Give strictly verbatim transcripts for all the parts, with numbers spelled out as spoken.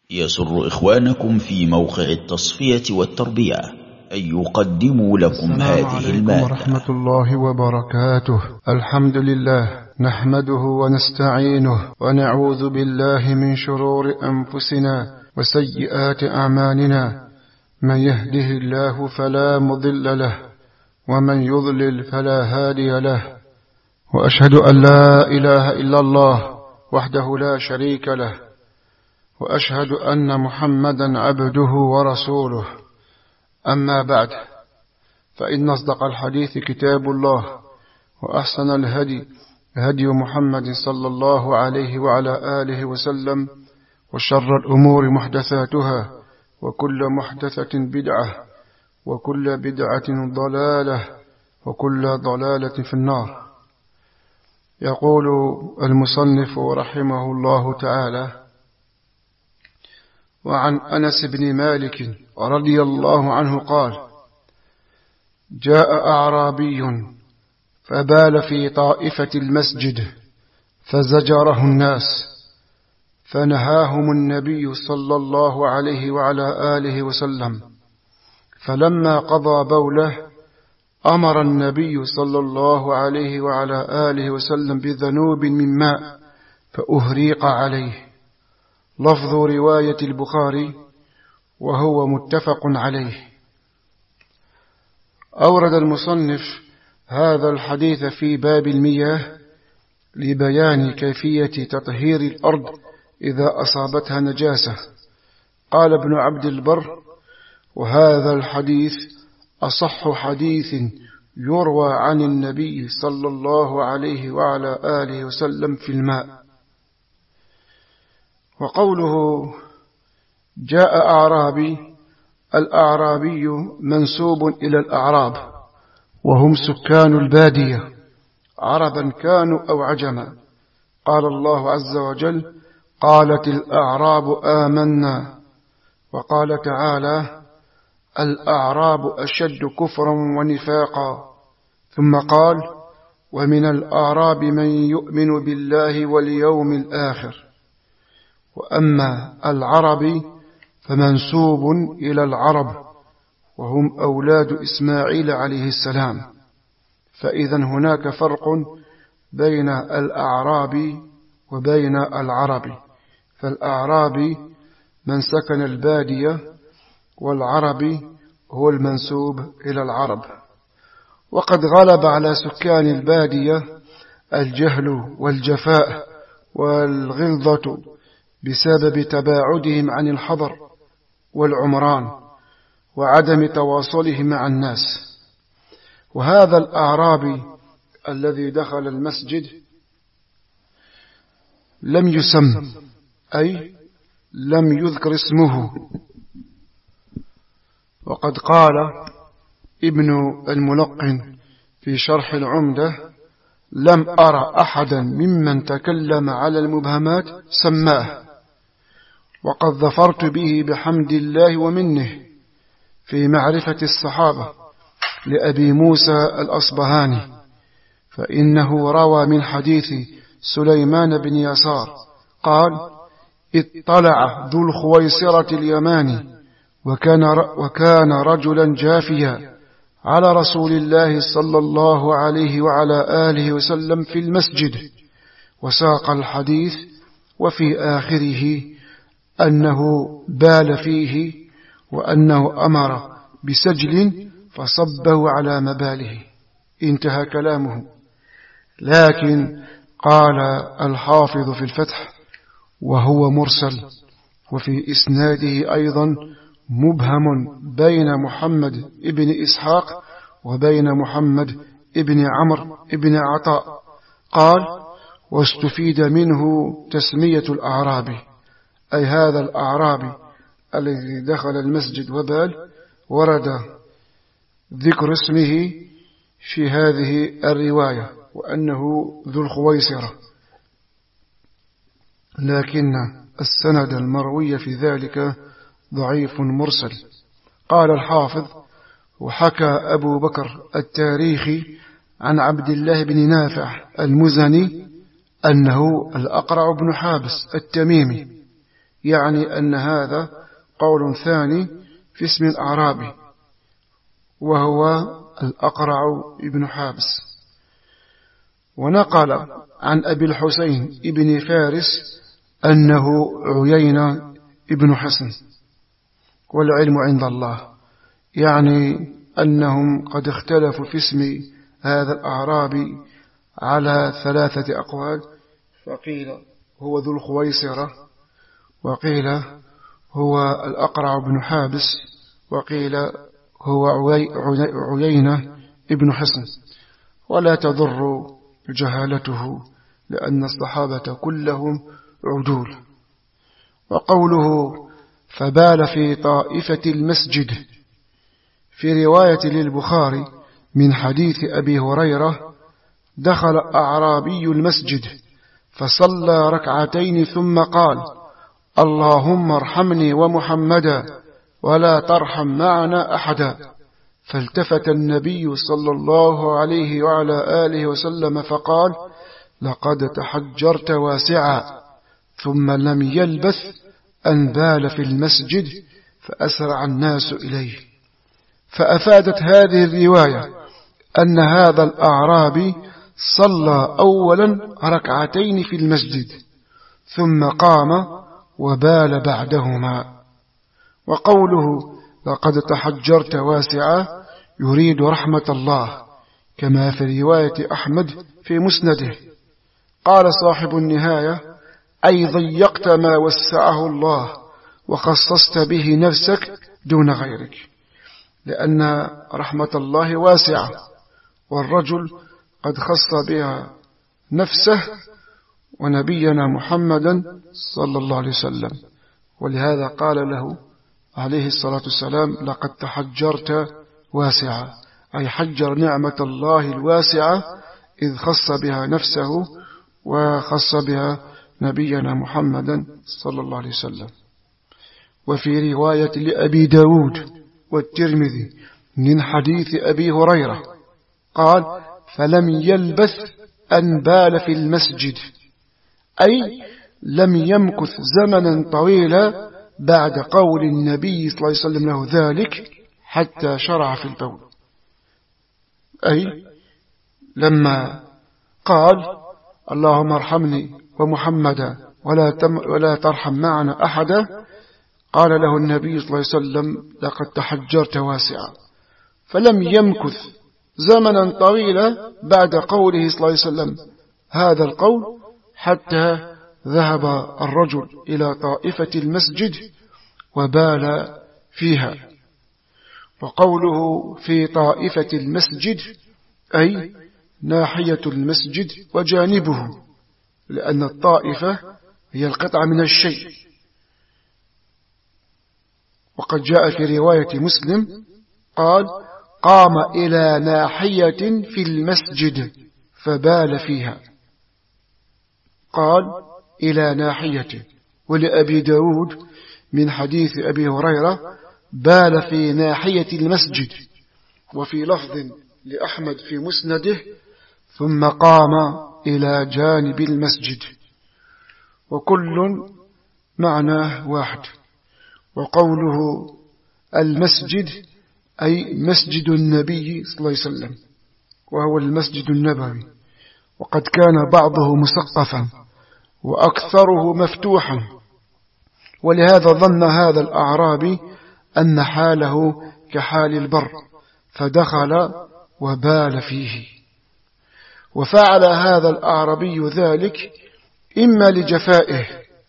يسر إخوانكم في موقع التصفية والتربية أن يقدموا لكم هذه المادة. ورحمة الله وبركاته. الحمد لله نحمده ونستعينه ونعوذ بالله من شرور أنفسنا وسيئات أعمالنا، من يهده الله فلا مضل له ومن يضلل فلا هادي له، وأشهد أن لا إله إلا الله وحده لا شريك له، وأشهد أن محمدا عبده ورسوله. أما بعد، فإن أصدق الحديث كتاب الله، وأحسن الهدي هدي محمد صلى الله عليه وعلى آله وسلم، وشر الأمور محدثاتها، وكل محدثة بدعة، وكل بدعة ضلالة، وكل ضلالة في النار. يقول المصنف رحمه الله تعالى: وعن أنس بن مالك رضي الله عنه قال: جاء أعرابي فبال في طائفة المسجد فزجره الناس، فنهاهم النبي صلى الله عليه وعلى آله وسلم، فلما قضى بوله أمر النبي صلى الله عليه وعلى آله وسلم بذنوب من ماء فأهريق عليه. لفظ رواية البخاري وهو متفق عليه. أورد المصنف هذا الحديث في باب المياه لبيان كيفية تطهير الأرض إذا أصابتها نجاسة. قال ابن عبد البر: وهذا الحديث أصح حديث يروى عن النبي صلى الله عليه وعلى آله وسلم في الماء. وقوله جاء أعرابي، الأعرابي منسوب إلى الأعراب، وهم سكان البادية، عربا كانوا أو عجما. قال الله عز وجل: قالت الأعراب آمنا. وقال تعالى: الأعراب أشد كفرا ونفاقا. ثم قال: ومن الأعراب من يؤمن بالله واليوم الآخر. وأما العرب فمنسوب إلى العرب، وهم أولاد إسماعيل عليه السلام. فإذا هناك فرق بين الأعراب وبين العرب، فالأعراب من سكن البادية، والعرب هو المنسوب إلى العرب. وقد غلب على سكان البادية الجهل والجفاء والغلظة بسبب تباعدهم عن الحضر والعمران وعدم تواصلهم مع الناس. وهذا الأعرابي الذي دخل المسجد لم يسم، أي لم يذكر اسمه. وقد قال ابن الملقن في شرح العمدة: لم أرى أحدا ممن تكلم على المبهمات سماه، وقد ظفرت به بحمد الله ومنه في معرفة الصحابة لأبي موسى الأصبهاني، فإنه روى من حديث سليمان بن يسار قال: اطلع ذو الخويصرة اليماني وكان, وكان رجلا جافيا على رسول الله صلى الله عليه وعلى آله وسلم في المسجد، وساق الحديث، وفي آخره أنه بال فيه، وأنه أمر بسجل فصبه على مباله. انتهى كلامه. لكن قال الحافظ في الفتح: وهو مرسل، وفي إسناده أيضا مبهم بين محمد ابن إسحاق وبين محمد ابن عمرو ابن عطاء. قال: واستفيد منه تسمية الأعرابي، أي هذا الأعرابي الذي دخل المسجد وبال، ورد ذكر اسمه في هذه الرواية، وأنه ذو الخويصرة، لكن السند المروي في ذلك ضعيف مرسل. قال الحافظ: وحكى أبو بكر التاريخي عن عبد الله بن نافع المزني أنه الأقرع بن حابس التميمي، يعني أن هذا قول ثاني في اسم الأعرابي، وهو الأقرع ابن حابس. ونقل عن أبي الحسين ابن فارس أنه عيينة ابن حصن، والعلم عند الله، يعني أنهم قد اختلفوا في اسم هذا الأعرابي على ثلاثة أقوال، فقيل هو ذو الخويصرة، وقيل هو الأقرع بن حابس، وقيل هو عيينة ابن حصن. ولا تضر جهالته لأن الصحابة كلهم عدول. وقوله فبال في طائفة المسجد في رواية للبخاري من حديث أبي هريرة: دخل أعرابي المسجد فصلى ركعتين ثم قال: اللهم ارحمني ومحمدا ولا ترحم معنا أحدا. فالتفت النبي صلى الله عليه وعلى آله وسلم فقال: لقد تحجرت واسعا. ثم لم يلبث أن بال في المسجد فأسرع الناس إليه. فأفادت هذه الرواية أن هذا الأعرابي صلى أولا ركعتين في المسجد ثم قام وبال بعدهما. وقوله لقد تحجرت واسعا يريد رحمة الله، كما في رواية أحمد في مسنده. قال صاحب النهاية: أي ضيقت ما وسعه الله وخصصت به نفسك دون غيرك، لأن رحمة الله واسعة، والرجل قد خص بها نفسه ونبينا محمدا صلى الله عليه وسلم. ولهذا قال له عليه الصلاة والسلام: لقد تحجرت واسعة، أي حجر نعمة الله الواسعة إذ خص بها نفسه وخص بها نبينا محمدا صلى الله عليه وسلم. وفي رواية لأبي داود والترمذي من حديث أبي هريرة قال: فلم يلبث أن بال في المسجد، أي لم يمكث زمنا طويلا بعد قول النبي صلى الله عليه وسلم له ذلك حتى شرع في البول. أي لما قال: اللهم ارحمني ومحمدا ولا, ولا ترحم معنا أحدا، قال له النبي صلى الله عليه وسلم: لقد تحجرت واسعا. فلم يمكث زمنا طويلا بعد قوله صلى الله عليه وسلم هذا القول حتى ذهب الرجل إلى طائفة المسجد وبال فيها. وقوله في طائفة المسجد أي ناحية المسجد وجانبه، لأن الطائفة هي القطعة من الشيء. وقد جاء في رواية مسلم قال: قام إلى ناحية في المسجد فبال فيها. قال إلى ناحية. ولأبي داود من حديث أبي هريرة: بال في ناحية المسجد. وفي لفظ لأحمد في مسنده: ثم قام إلى جانب المسجد. وكل معناه واحد. وقوله المسجد أي مسجد النبي صلى الله عليه وسلم، وهو المسجد النبوي. وقد كان بعضه مسقفا وأكثره مفتوحا، ولهذا ظن هذا الأعرابي أن حاله كحال البر فدخل وبال فيه. وفعل هذا الأعرابي ذلك إما لجفائه،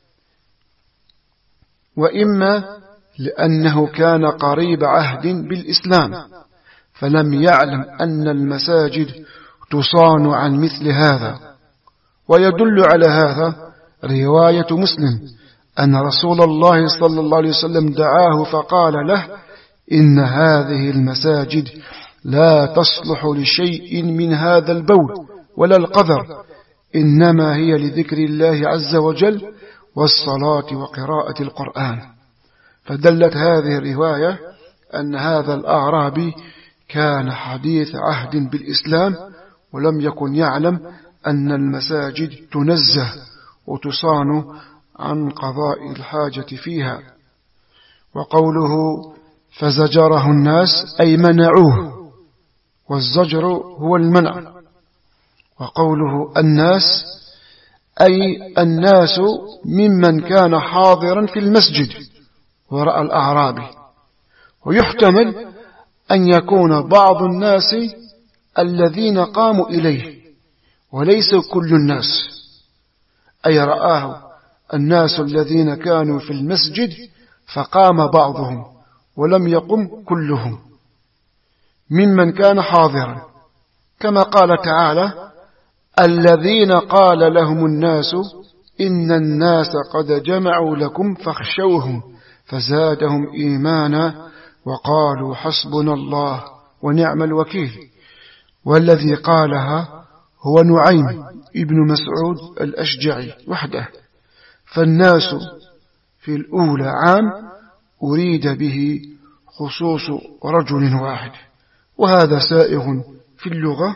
وإما لأنه كان قريب عهد بالإسلام فلم يعلم أن المساجد تصان عن مثل هذا. ويدل على هذا رواية مسلم أن رسول الله صلى الله عليه وسلم دعاه فقال له: إن هذه المساجد لا تصلح لشيء من هذا البول ولا القذر، إنما هي لذكر الله عز وجل والصلاة وقراءة القرآن. فدلت هذه الرواية أن هذا الأعرابي كان حديث عهد بالإسلام ولم يكن يعلم أن المساجد تنزه وتصان عن قضاء الحاجة فيها. وقوله فزجره الناس أي منعوه، والزجر هو المنع. وقوله الناس أي الناس ممن كان حاضرا في المسجد ورأى الأعرابي. ويحتمل أن يكون بعض الناس الذين قاموا إليه وليس كل الناس، أي رآه الناس الذين كانوا في المسجد فقام بعضهم ولم يقم كلهم ممن كان حاضرا، كما قال تعالى الذين قال لهم الناس إن الناس قد جمعوا لكم فاخشوهم فزادهم إيمانا وقالوا حسبنا الله ونعم الوكيل. والذي قالها هو نعيم ابن مسعود الأشجعي وحده. فالناس في الأولى عام أريد به خصوص رجل واحد، وهذا سائغ في اللغة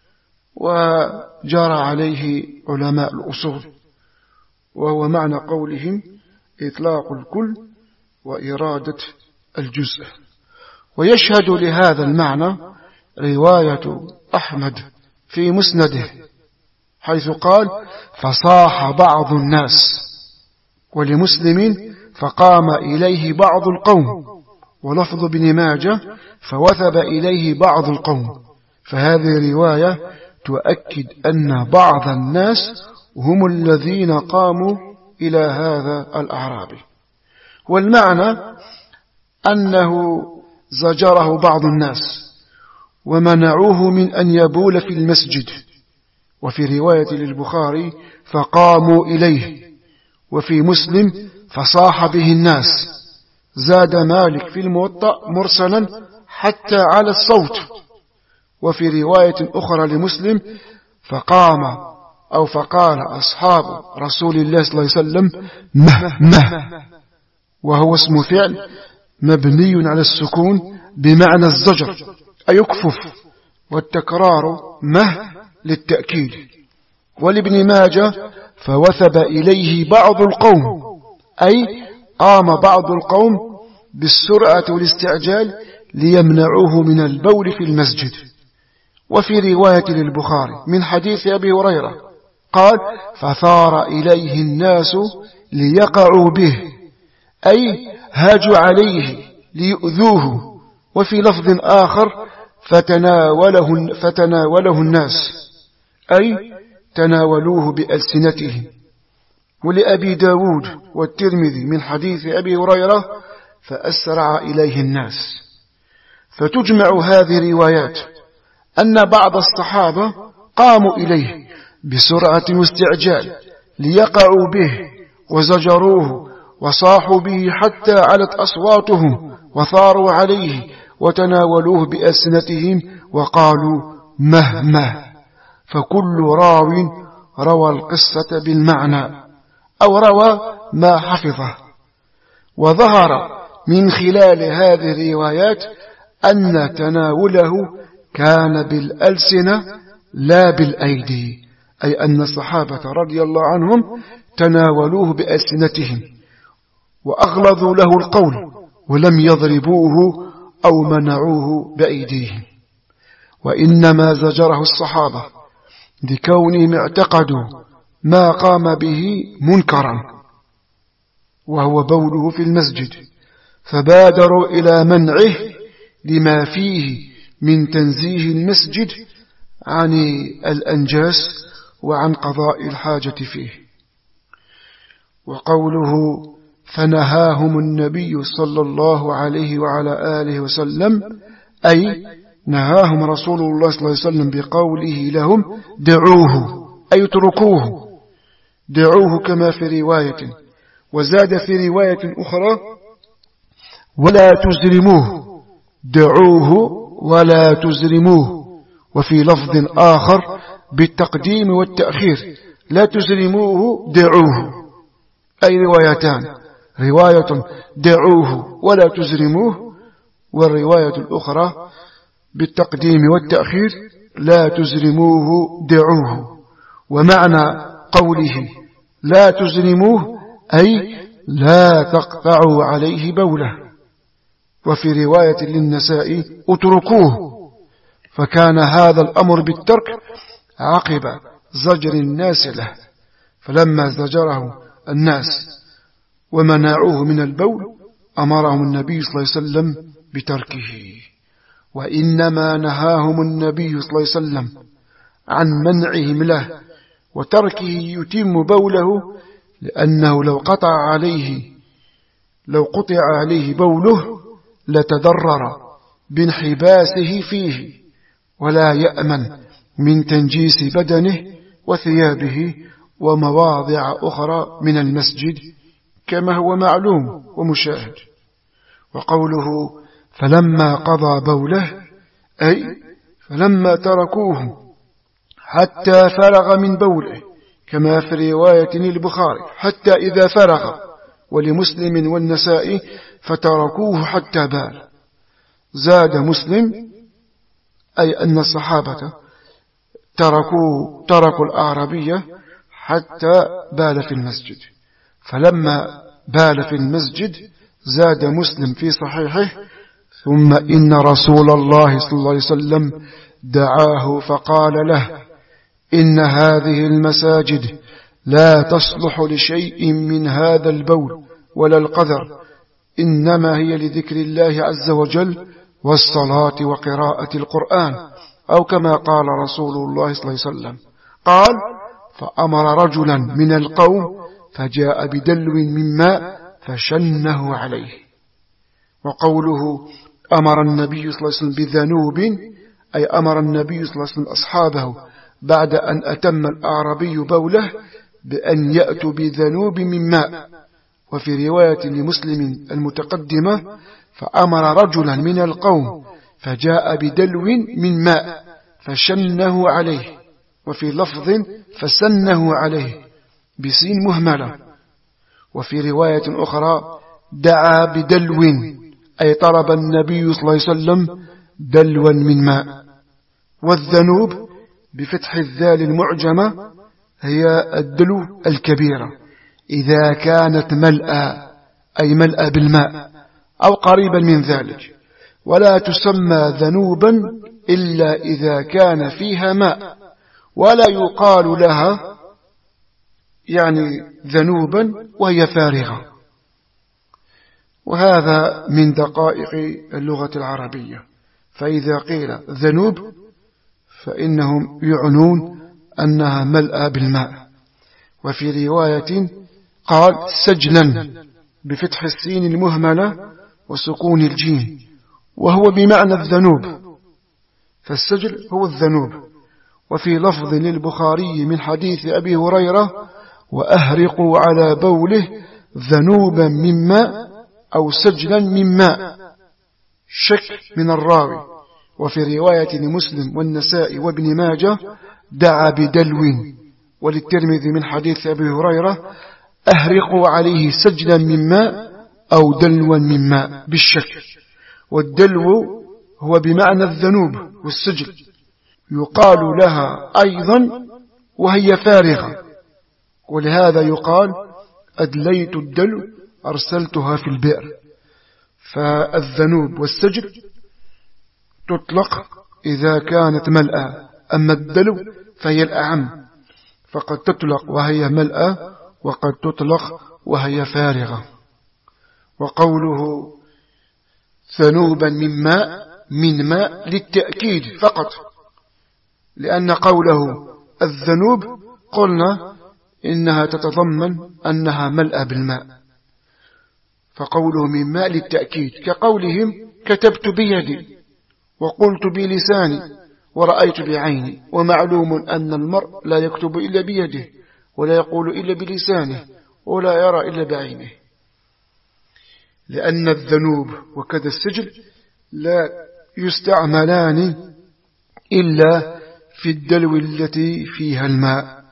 وجرى عليه علماء الأصول، وهو معنى قولهم إطلاق الكل وإرادة الجزء. ويشهد لهذا المعنى رواية أحمد في مسنده حيث قال فصاح بعض الناس، ولمسلم فقام إليه بعض القوم، ولفظ ابن ماجه فوثب إليه بعض القوم. فهذه رواية تؤكد أن بعض الناس هم الذين قاموا إلى هذا الأعرابي، والمعنى أنه زجره بعض الناس ومنعوه من أن يبول في المسجد. وفي رواية للبخاري فقاموا إليه، وفي مسلم فصاح به الناس. زاد مالك في الموطأ مرسلا حتى على الصوت. وفي رواية أخرى لمسلم فقام أو فقال أصحاب رسول الله صلى الله عليه وسلم مه مه، وهو اسم فعل مبني على السكون بمعنى الزجر أي يكفف، والتكرار مه للتأكيد. ولابن ماجه فوثب إليه بعض القوم، أي قام بعض القوم بالسرعة والاستعجال ليمنعوه من البول في المسجد. وفي رواية للبخاري من حديث أبي هريرة قال فثار إليه الناس ليقعوا به، أي هاجوا عليه ليؤذوه. وفي لفظ آخر فتناوله, فتناوله الناس، أي تناولوه بألسنتهم. ولأبي داود والترمذي من حديث أبي هريرة فأسرع إليه الناس. فتجمع هذه روايات أن بعض الصحابة قاموا إليه بسرعة واستعجال ليقعوا به وزجروه وصاحوا به حتى علت أصواتهم وثاروا عليه وتناولوه بألسنتهم وقالوا مه مه. فكل راو روى القصة بالمعنى أو روى ما حفظه. وظهر من خلال هذه الروايات أن تناوله كان بالألسنة لا بالأيدي، أي أن الصحابة رضي الله عنهم تناولوه بألسنتهم وأغلظوا له القول ولم يضربوه أو منعوه بأيديهم. وإنما زجره الصحابة لكونهم اعتقدوا ما قام به منكرا وهو بوله في المسجد، فبادروا إلى منعه لما فيه من تنزيه المسجد عن الأنجاس وعن قضاء الحاجة فيه. وقوله فنهاهم النبي صلى الله عليه وعلى آله وسلم، أي نهاهم رسول الله صلى الله عليه وسلم بقوله لهم دعوه، أي اتركوه، دعوه كما في رواية. وزاد في رواية أخرى ولا تزرموه، دعوه ولا تزرموه. وفي لفظ آخر بالتقديم والتأخير لا تزرموه دعوه، أي روايتان، رواية دعوه ولا تزرموه، والرواية الأخرى بالتقديم والتأخير لا تزرموه دعوه. ومعنى قوله لا تزرموه أي لا تقطعوا عليه بوله. وفي رواية للنساء اتركوه، فكان هذا الأمر بالترك عقب زجر الناس له، فلما زجره الناس ومنعوه من البول أمرهم النبي صلى الله عليه وسلم بتركه. وإنما نهاهم النبي صلى الله عليه وسلم عن منعهم له وتركه يتم بوله، لأنه لو قطع عليه لو قطع عليه بوله لتضرر بانحباسه فيه، ولا يأمن من تنجيس بدنه وثيابه ومواضع أخرى من المسجد كما هو معلوم ومشاهد. وقوله فلما قضى بوله أي فلما تركوه حتى فرغ من بوله، كما في رواية البخاري حتى إذا فرغ، ولمسلم والنسائي فتركوه حتى بال. زاد مسلم أي أن الصحابة تركوا تركوا الأعرابية حتى بال في المسجد. فلما بال في المسجد زاد مسلم في صحيحه ثم إن رسول الله صلى الله عليه وسلم دعاه فقال له إن هذه المساجد لا تصلح لشيء من هذا البول ولا القذر، إنما هي لذكر الله عز وجل والصلاة وقراءة القرآن، أو كما قال رسول الله صلى الله عليه وسلم. قال فأمر رجلا من القوم فجاء بدلو من ماء فشنه عليه. وقوله أمر النبي صلى الله عليه وسلم بذنوب أي أمر النبي صلى الله عليه وسلم أصحابه بعد أن أتم الأعرابي بوله بأن يأتوا بذنوب من ماء. وفي رواية لمسلم المتقدمة فأمر رجلا من القوم فجاء بدلو من ماء فشنه عليه، وفي لفظ فسنه عليه بسين مهملة. وفي رواية أخرى دعا بدلو أي طلب النبي صلى الله عليه وسلم دلوا من ماء. والذنوب بفتح الذال المعجمة هي الدلو الكبيرة إذا كانت ملأى أي ملأى بالماء أو قريبا من ذلك، ولا تسمى ذنوبا إلا إذا كان فيها ماء، ولا يقال لها يعني ذنوبا وهي فارغة. وهذا من دقائق اللغة العربية، فإذا قيل ذنوب فإنهم يعنون أنها ملأى بالماء. وفي رواية قال سجلا بفتح السين المهملة وسكون الجيم، وهو بمعنى الذنوب، فالسجل هو الذنوب. وفي لفظ للبخاري من حديث أبي هريرة وأهرقوا على بوله ذنوبا من ماء أو سجلا من ماء، شك من الراوي. وفي رواية لمسلم والنساء وابن ماجه دعا بدلو، وللترمذي من حديث أبي هريرة أهرقوا عليه سجلا من ماء أو دلوا من ماء بالشك. والدلو هو بمعنى الذنوب والسجل، يقال لها أيضا وهي فارغة، ولهذا يقال أدليت الدلو أرسلتها في البئر. فالذنوب والسجل تطلق إذا كانت ملأى، أما الدلو فهي الأعم، فقد تطلق وهي ملأى وقد تطلق وهي فارغة. وقوله ذنوبا من ماء من ماء للتأكيد فقط، لأن قوله الذنوب قلنا إنها تتضمن أنها ملأى بالماء، فقوله من ماء للتأكيد كقولهم كتبت بيدي وقلت بلساني ورأيت بعيني. ومعلوم أن المرء لا يكتب إلا بيده ولا يقول إلا بلسانه ولا يرى إلا بعينه، لأن الذنوب وكذا السجل لا يستعملان إلا في الدلو التي فيها الماء.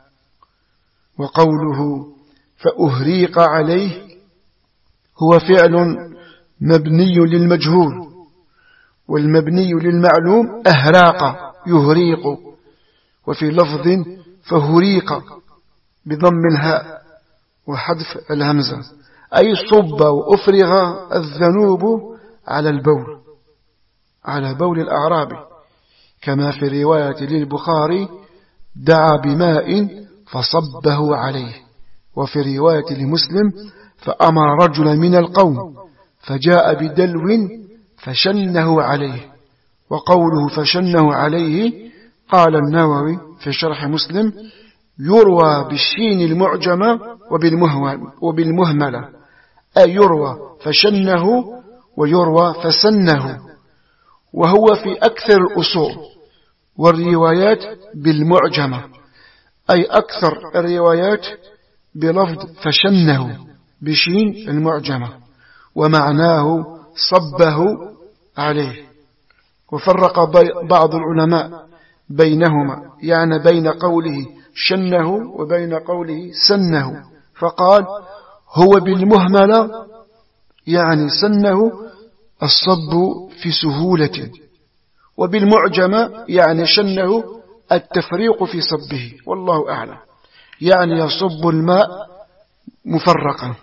وقوله فأهريق عليه هو فعل مبني للمجهول، والمبني للمعلوم أهراق يهريق. وفي لفظ فهريق بضم الهاء، وحذف الهمزة، أي صب وأفرغ الذنوب على البول، على بول الأعرابي، كما في رواية للبخاري دعا بماء فصبه عليه، وفي رواية لمسلم فأمر رجلا من القوم فجاء بدلو فشنه عليه. وقوله فشنه عليه قال النووي في شرح مسلم يروى بالشين المعجمة وبالمهملة، أي يروى فشنه ويروى فسنه، وهو في أكثر الأصول والروايات بالمعجمة، أي أكثر الروايات بلفظ فشنه بشين المعجمة، ومعناه صبه عليه. وفرق بعض العلماء بينهما، يعني بين قوله شنه وبين قوله سنه، فقال هو بالمهملة يعني سنه الصب في سهولة، وبالمعجمة يعني شنه التفريق في صبه، والله أعلم، يعني يصب الماء مفرقا.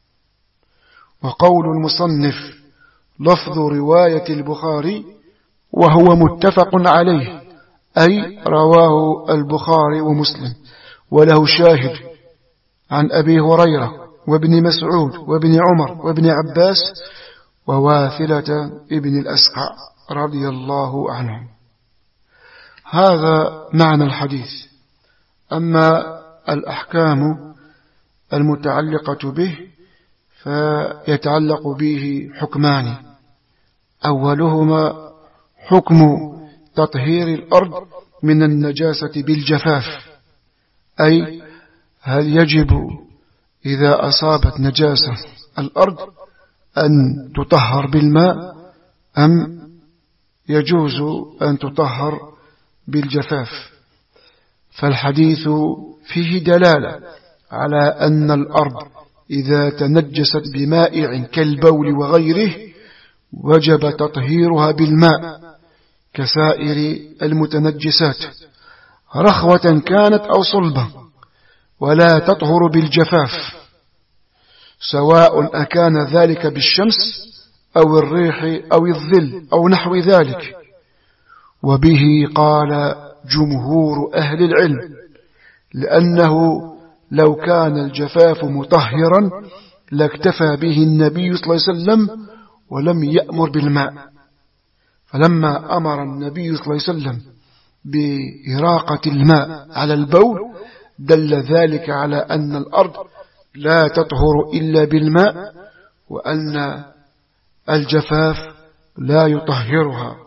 وقول المصنف لفظ رواية البخاري وهو متفق عليه، أي رواه البخاري ومسلم، وله شاهد عن أبي هريرة وابن مسعود وابن عمر وابن عباس وواثلة ابن الأسقع رضي الله عنهم. هذا معنى الحديث. أما الأحكام المتعلقة به فيتعلق به حكمان، أولهما حكم تطهير الأرض من النجاسة بالجفاف، أي هل يجب إذا أصابت نجاسة الأرض أن تطهر بالماء أم يجوز أن تطهر بالجفاف؟ فالحديث فيه دلالة على أن الأرض إذا تنجست بمائع كالبول وغيره وجب تطهيرها بالماء كسائر المتنجسات، رخوة كانت أو صلبة، ولا تطهر بالجفاف، سواء أكان ذلك بالشمس أو الريح أو الظل أو نحو ذلك. وبه قال جمهور أهل العلم، لأنه لو كان الجفاف مطهرا لاكتفى به النبي صلى الله عليه وسلم ولم يأمر بالماء، فلما أمر النبي صلى الله عليه وسلم بإراقة الماء على البول دل ذلك على أن الأرض لا تطهر إلا بالماء، وأن الجفاف لا يطهرها.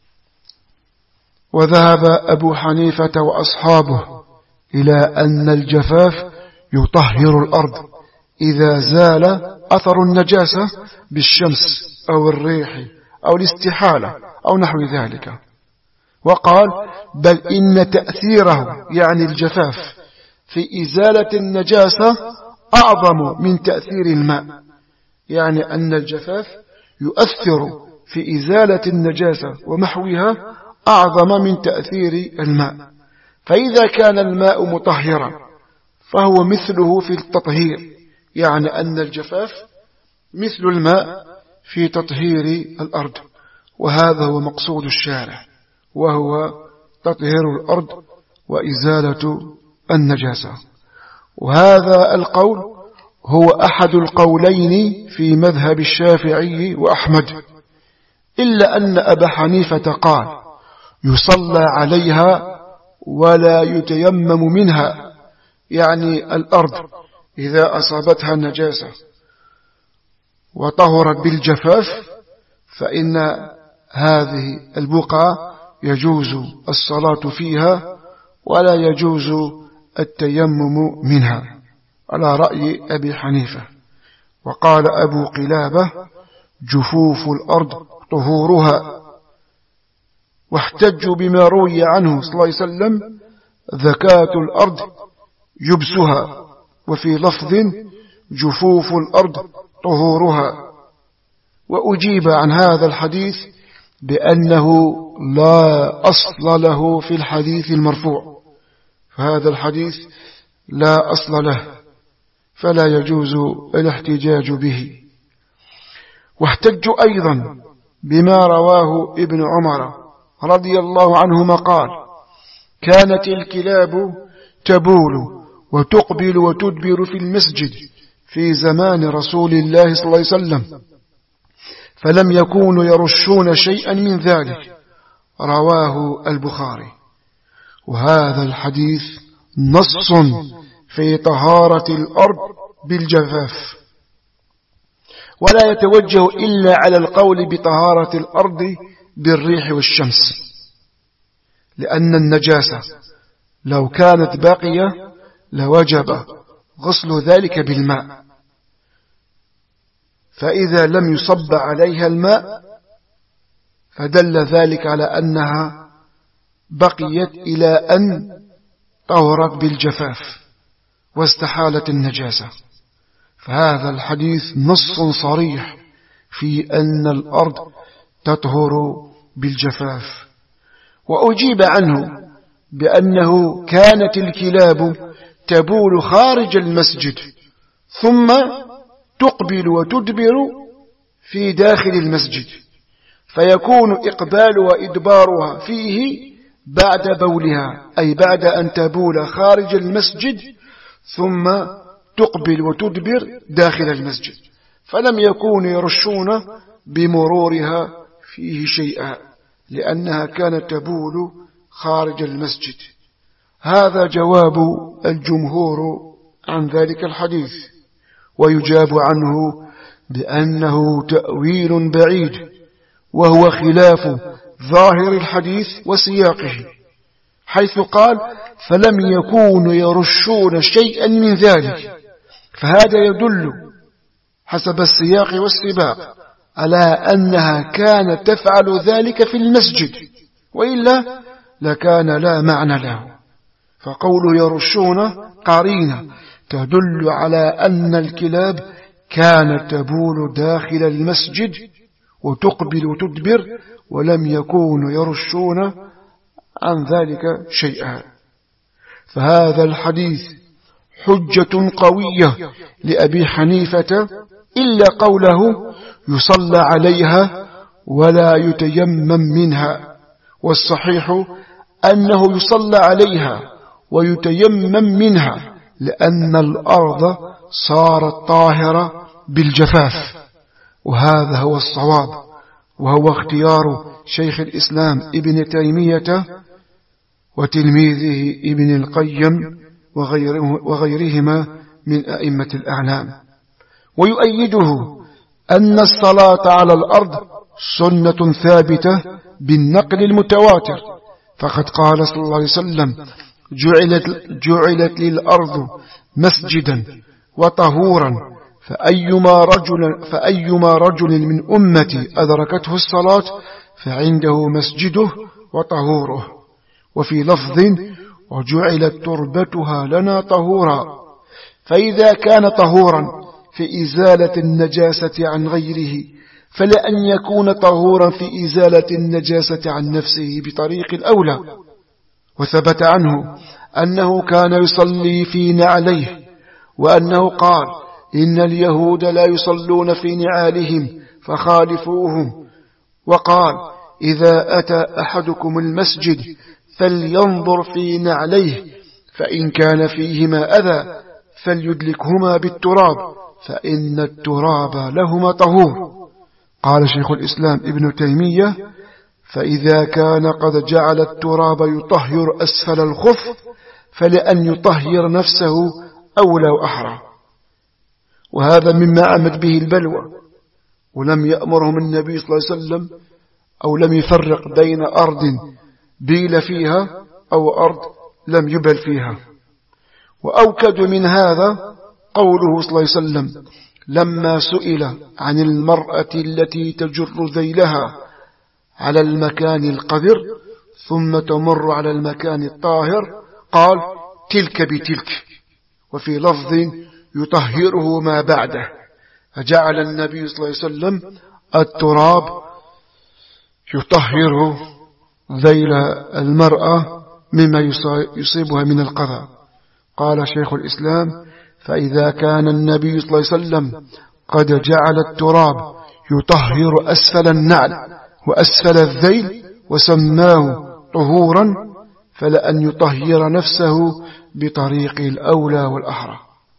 وذهب أبو حنيفة وأصحابه إلى أن الجفاف يطهر الأرض إذا زال أثر النجاسة بالشمس أو الريح أو الاستحالة أو نحو ذلك. وقال بل إن تأثيره يعني الجفاف في إزالة النجاسة أعظم من تأثير الماء، يعني أن الجفاف يؤثر في إزالة النجاسة ومحوها أعظم من تأثير الماء. فإذا كان الماء مطهرا فهو مثله في التطهير، يعني أن الجفاف مثل الماء في تطهير الأرض، وهذا هو مقصود الشارع، وهو تطهير الأرض وإزالة النجاسة. وهذا القول هو أحد القولين في مذهب الشافعي وأحمد، إلا أن أبا حنيفة قال يصلى عليها ولا يتيمم منها، يعني الأرض إذا أصابتها النجاسة وطهرت بالجفاف فإن هذه البقعة يجوز الصلاة فيها ولا يجوز التيمم منها، على رأي أبي حنيفة. وقال أبو قلابة جفوف الأرض طهورها، واحتجوا بما روي عنه صلى الله عليه وسلم زكاة الأرض يبسها، وفي لفظ جفوف الأرض طهورها. وأجيب عن هذا الحديث بأنه لا أصل له في الحديث المرفوع، فهذا الحديث لا أصل له، فلا يجوز الاحتجاج به. واحتجوا أيضا بما رواه ابن عمر رضي الله عنهما قال: كانت الكلاب تبول وتقبل وتدبر في المسجد في زمان رسول الله صلى الله عليه وسلم، فلم يكونوا يرشون شيئا من ذلك. رواه البخاري. وهذا الحديث نص في طهارة الأرض بالجفاف، ولا يتوجه إلا على القول بطهارة الأرض بالريح والشمس، لأن النجاسة لو كانت باقية لوجب غسل ذلك بالماء، فإذا لم يصب عليها الماء فدل ذلك على أنها بقيت إلى أن طهرت بالجفاف واستحالت النجاسة. فهذا الحديث نص صريح في أن الأرض تطهر بالجفاف. وأجيب عنه بأنه كانت الكلاب تبول خارج المسجد ثم تقبل وتدبر في داخل المسجد، فيكون إقبال وإدبارها فيه بعد بولها، أي بعد أن تبول خارج المسجد ثم تقبل وتدبر داخل المسجد، فلم يكونوا يرشون بمرورها فيه شيئا لأنها كانت تبول خارج المسجد. هذا جواب الجمهور عن ذلك الحديث. ويجاب عنه بأنه تأويل بعيد، وهو خلاف ظاهر الحديث وسياقه، حيث قال: فلم يكونوا يرشون شيئا من ذلك، فهذا يدل حسب السياق والسباق على أنها كانت تفعل ذلك في المسجد، وإلا لكان لا معنى له. فقول يرشون قرينة تدل على أن الكلاب كانت تبول داخل المسجد وتقبل وتدبر، ولم يكونوا يرشون عن ذلك شيئا. فهذا الحديث حجة قوية لأبي حنيفة، إلا قوله يصلى عليها ولا يتيمم منها. والصحيح أنه يصلى عليها ويتيمم منها، لأن الأرض صارت طاهرة بالجفاف، وهذا هو الصواب، وهو اختيار شيخ الإسلام ابن تيمية وتلميذه ابن القيم وغيره وغيرهما من أئمة الأعلام. ويؤيده أن الصلاة على الأرض سنة ثابتة بالنقل المتواتر، فقد قال صلى الله عليه وسلم: جعلت, جعلت للأرض مسجدا وطهورا، فأيما رجل, فأيما رجل من أمتي أدركته الصلاة فعنده مسجده وطهوره. وفي لفظ: وجعلت تربتها لنا طهورا. فإذا كان طهورا في إزالة النجاسة عن غيره، فلأن يكون طهورا في إزالة النجاسة عن نفسه بطريق الأولى. وثبت عنه أنه كان يصلي في نعليه، وأنه قال: إن اليهود لا يصلون في نعالهم فخالفوهم. وقال: إذا أتى أحدكم المسجد فلينظر في نعليه، فإن كان فيهما أذى فليدلكهما بالتراب، فإن التراب لهما طهور. قال شيخ الإسلام ابن تيمية: فإذا كان قد جعل التراب يطهر أسفل الخف، فلأن يطهر نفسه أولى وأحرى. وهذا مما عمت به البلوى، ولم يأمرهم النبي صلى الله عليه وسلم، أو لم يفرق بين أرض بيل فيها أو أرض لم يبل فيها. وأوكد من هذا قوله صلى الله عليه وسلم لما سئل عن المرأة التي تجر ذيلها على المكان القذر ثم تمر على المكان الطاهر، قال: تلك بتلك. وفي لفظ: يطهره ما بعده. فجعل النبي صلى الله عليه وسلم التراب يطهر ذيل المرأة مما يصيبها من القذى. قال شيخ الإسلام: فإذا كان النبي صلى الله عليه وسلم قد جعل التراب يطهر أسفل النعل وأسفل الذيل وسماه طهورا، فلأن يطهر نفسه بطريق الأولى والأحرى.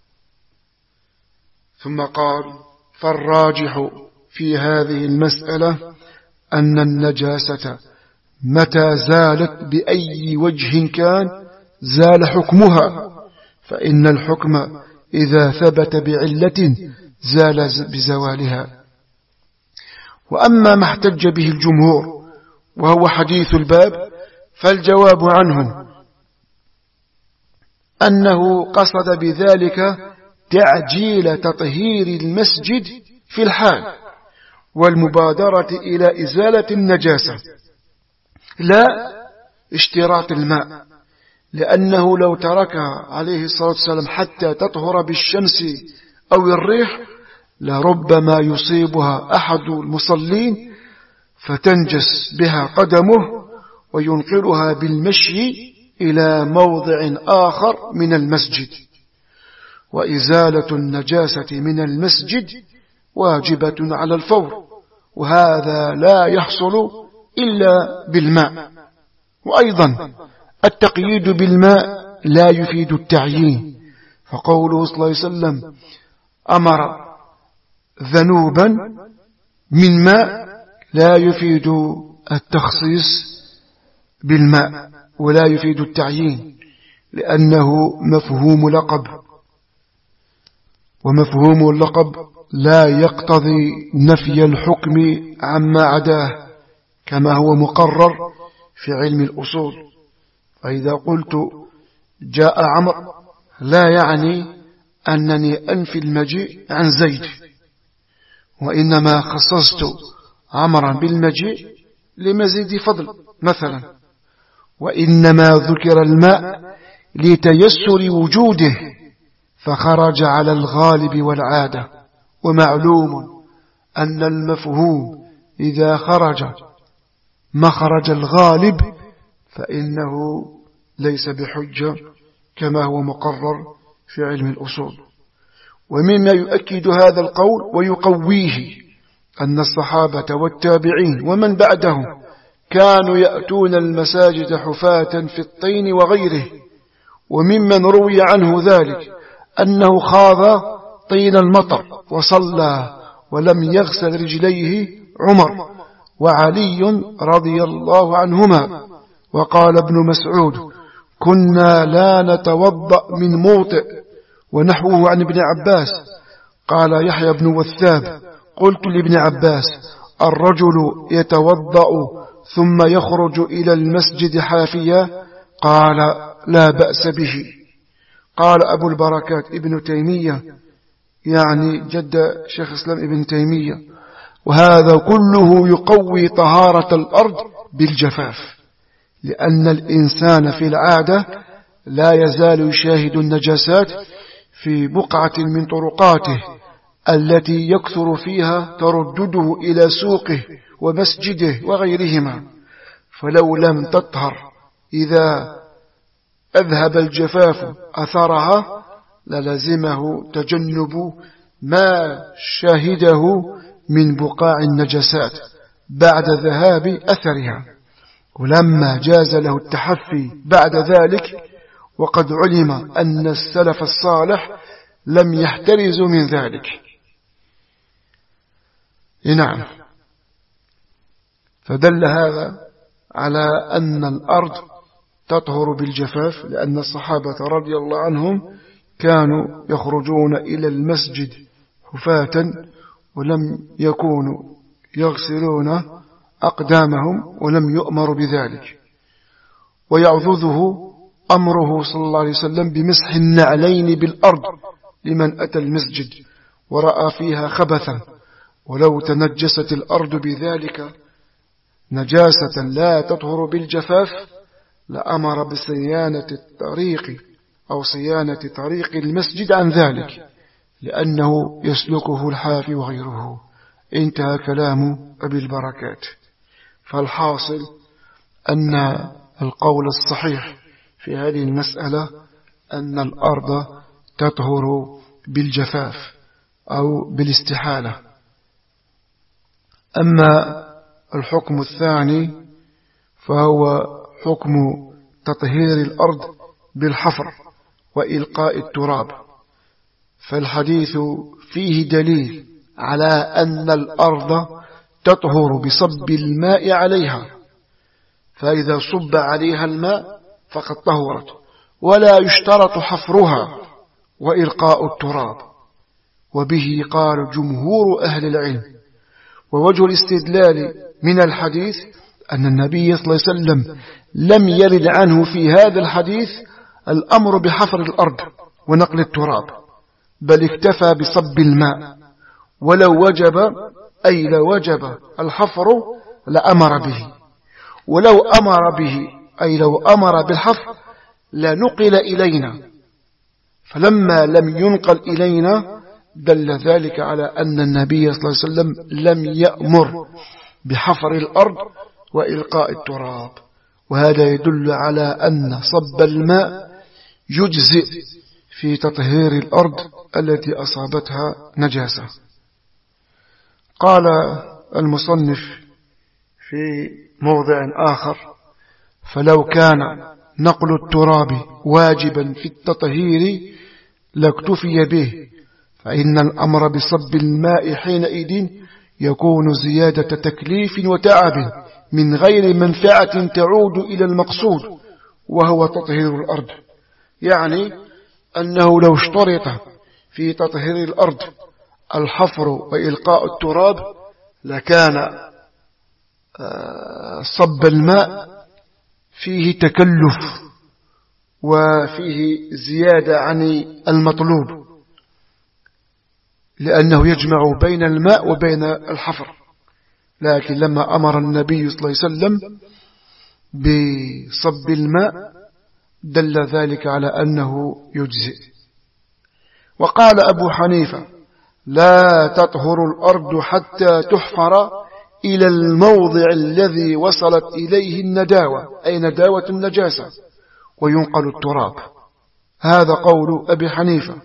ثم قال: فالراجح في هذه المسألة أن النجاسة متى زالت بأي وجه كان زال حكمها، فإن الحكم إذا ثبت بعلة زال بزوالها. وأما ما احتج به الجمهور وهو حديث الباب فالجواب عنه أنه قصد بذلك تعجيل تطهير المسجد في الحال والمبادرة إلى إزالة النجاسة، لا اشتراط الماء، لأنه لو تركها عليه الصلاة والسلام حتى تطهر بالشمس أو الريح لربما يصيبها أحد المصلين فتنجس بها قدمه وينقلها بالمشي إلى موضع آخر من المسجد. وإزالة النجاسة من المسجد واجبة على الفور، وهذا لا يحصل إلا بالماء. وأيضا التقييد بالماء لا يفيد التعيين، فقوله صلى الله عليه وسلم أمر ذنوبا من ماء لا يفيد التخصيص بالماء ولا يفيد التعيين، لأنه مفهوم لقب، ومفهوم اللقب لا يقتضي نفي الحكم عما عداه كما هو مقرر في علم الأصول. فإذا قلت جاء عمرو لا يعني أنني أنفي المجيء عن زيد، وإنما خصصت عمرا بالمجيء لمزيد فضل مثلا، وإنما ذكر الماء لتيسر وجوده فخرج على الغالب والعادة. ومعلوم أن المفهوم إذا خرج مخرج الغالب فإنه ليس بحجة كما هو مقرر في علم الأصول. ومما يؤكد هذا القول ويقويه أن الصحابة والتابعين ومن بعدهم كانوا يأتون المساجد حفاة في الطين وغيره. وممن روي عنه ذلك أنه خاض طين المطر وصلى ولم يغسل رجليه عمر وعلي رضي الله عنهما. وقال ابن مسعود كنا لا نتوضأ من موطئ، ونحوه عن ابن عباس. قال يحيى بن وثاب قلت لابن عباس الرجل يتوضأ ثم يخرج إلى المسجد حافيا؟ قال لا بأس به. قال أبو البركات ابن تيمية، يعني جد شيخ الإسلام ابن تيمية، وهذا كله يقوي طهارة الأرض بالجفاف، لأن الإنسان في العادة لا يزال يشاهد النجاسات في بقعة من طرقاته التي يكثر فيها تردده إلى سوقه ومسجده وغيرهما، فلو لم تطهر إذا أذهب الجفاف أثرها للزمه تجنب ما شاهده من بقاع النجاسات بعد ذهاب أثرها. ولما جاز له التحفي بعد ذلك وقد علم أن السلف الصالح لم يحترزوا من ذلك. نعم، فدل هذا على أن الأرض تطهر بالجفاف، لأن الصحابة رضي الله عنهم كانوا يخرجون إلى المسجد حفاة ولم يكونوا يغسلون أقدامهم ولم يؤمروا بذلك. ويعضده أمره صلى الله عليه وسلم بمسح النعلين بالأرض لمن أتى المسجد ورأى فيها خبثا، ولو تنجست الأرض بذلك نجاسة لا تطهر بالجفاف لأمر بصيانة الطريق أو صيانة طريق المسجد عن ذلك، لأنه يسلكه الحافي وغيره. انتهى كلام أبي البركات. فالحاصل أن القول الصحيح في هذه المسألة أن الأرض تطهر بالجفاف أو بالاستحالة. أما الحكم الثاني فهو حكم تطهير الأرض بالحفر وإلقاء التراب، فالحديث فيه دليل على أن الأرض تطهر بصب الماء عليها، فإذا صب عليها الماء فقد طهرت، ولا يشترط حفرها وإلقاء التراب. وبه قال جمهور أهل العلم. ووجه الاستدلال من الحديث أن النبي صلى الله عليه وسلم لم يرد عنه في هذا الحديث الأمر بحفر الأرض ونقل التراب، بل اكتفى بصب الماء، ولو وجب أي لو وجب الحفر لأمر به، ولو أمر به أي لو أمر بالحفر لنقل إلينا، فلما لم ينقل إلينا دل ذلك على أن النبي صلى الله عليه وسلم لم يأمر بحفر الأرض وإلقاء التراب. وهذا يدل على أن صب الماء يجزئ في تطهير الأرض التي أصابتها نجاسة. قال المصنف في موضع آخر: فلو كان نقل التراب واجبا في التطهير لاكتفي به، فإن الأمر بصب الماء حينئذ يكون زيادة تكليف وتعب من غير منفعة تعود إلى المقصود وهو تطهير الأرض. يعني أنه لو اشترط في تطهير الأرض الحفر وإلقاء التراب لكان صب الماء فيه تكلف وفيه زيادة عن المطلوب، لأنه يجمع بين الماء وبين الحفر. لكن لما أمر النبي صلى الله عليه وسلم بصب الماء دل ذلك على أنه يجزئ. وقال أبو حنيفة: لا تطهر الأرض حتى تحفر إلى الموضع الذي وصلت إليه النداوة، أي نداوة النجاسة، وينقل التراب. هذا قول أبي حنيفة.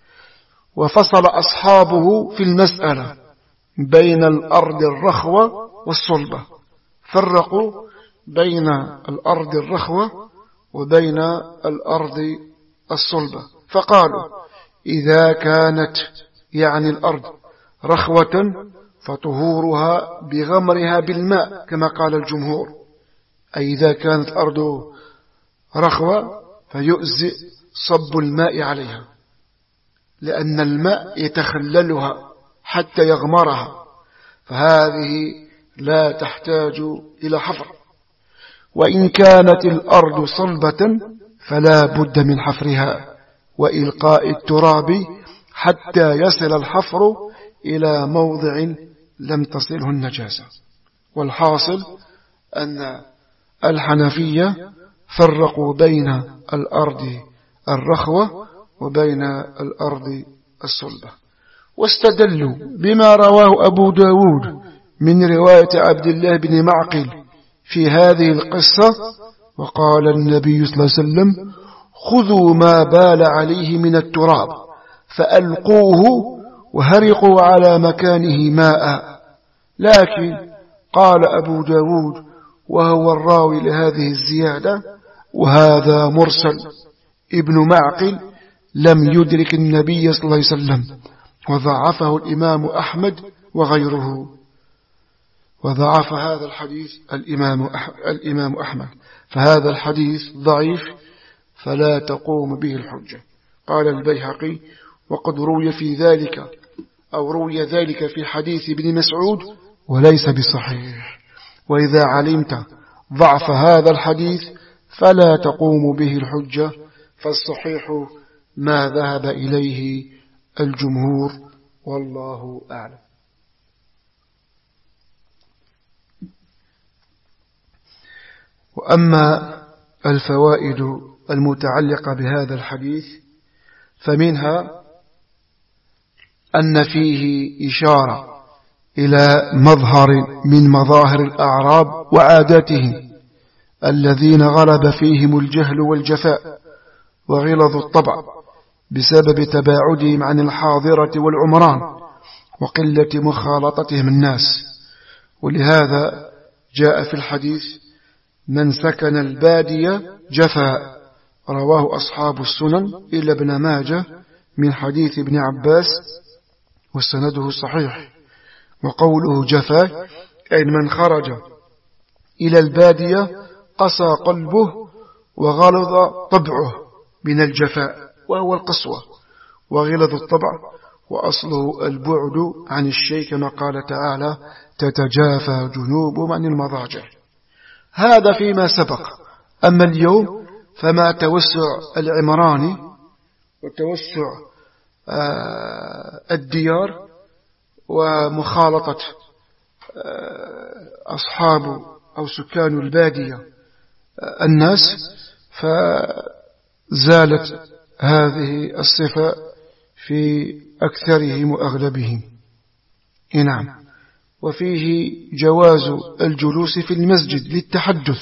وفصل أصحابه في المسألة بين الأرض الرخوة والصلبة، فرقوا بين الأرض الرخوة وبين الأرض الصلبة، فقالوا: إذا كانت يعني الأرض رخوة فطهورها بغمرها بالماء كما قال الجمهور، أي إذا كانت الأرض رخوة فيؤزئ صب الماء عليها، لأن الماء يتخللها حتى يغمرها، فهذه لا تحتاج إلى حفر. وإن كانت الأرض صلبة فلا بد من حفرها وإلقاء التراب حتى يصل الحفر إلى موضع لم تصله النجاسة. والحاصل أن الحنفية فرقوا بين الأرض الرخوة وبين الأرض الصلبة، واستدلوا بما رواه أبو داود من رواية عبد الله بن معقل في هذه القصة. وقال النبي صلى الله عليه وسلم: خذوا ما بال عليه من التراب فألقوه وهرقوا على مكانه ماء. لكن قال أبو داود وهو الراوي لهذه الزيادة: وهذا مرسل، ابن معقل لم يدرك النبي صلى الله عليه وسلم، وضعفه الإمام أحمد وغيره. وضعف هذا الحديث الإمام الإمام أحمد، فهذا الحديث ضعيف فلا تقوم به الحجة. قال البيهقي: وقد روي في ذلك أو روي ذلك في حديث ابن مسعود وليس بصحيح. وإذا علمت ضعف هذا الحديث فلا تقوم به الحجة، فالصحيح ما ذهب إليه الجمهور، والله أعلم. وأما الفوائد المتعلقة بهذا الحديث فمنها أن فيه إشارة إلى مظهر من مظاهر الأعراب وعاداتهم الذين غلب فيهم الجهل والجفاء وغلظ الطبع، بسبب تباعدهم عن الحاضرة والعمران وقلة مخالطتهم الناس. ولهذا جاء في الحديث: من سكن البادية جفا، رواه أصحاب السنن إلا ابن ماجه من حديث ابن عباس وسنده صحيح. وقوله جفا أي من خرج إلى البادية قسى قلبه وغلظ طبعه من الجفاء، وهو القسوة، وغلظ الطبع وأصله البعد عن الشيء، كما قال تعالى: تتجافى جنوبهم عن المضاجع. هذا فيما سبق. أما اليوم فما توسع العمراني وتوسع الديار ومخالطة أصحاب أو سكان البادية الناس، فزالت هذه الصفة في أكثرهم وأغلبهم. نعم. وفيه جواز الجلوس في المسجد للتحدث،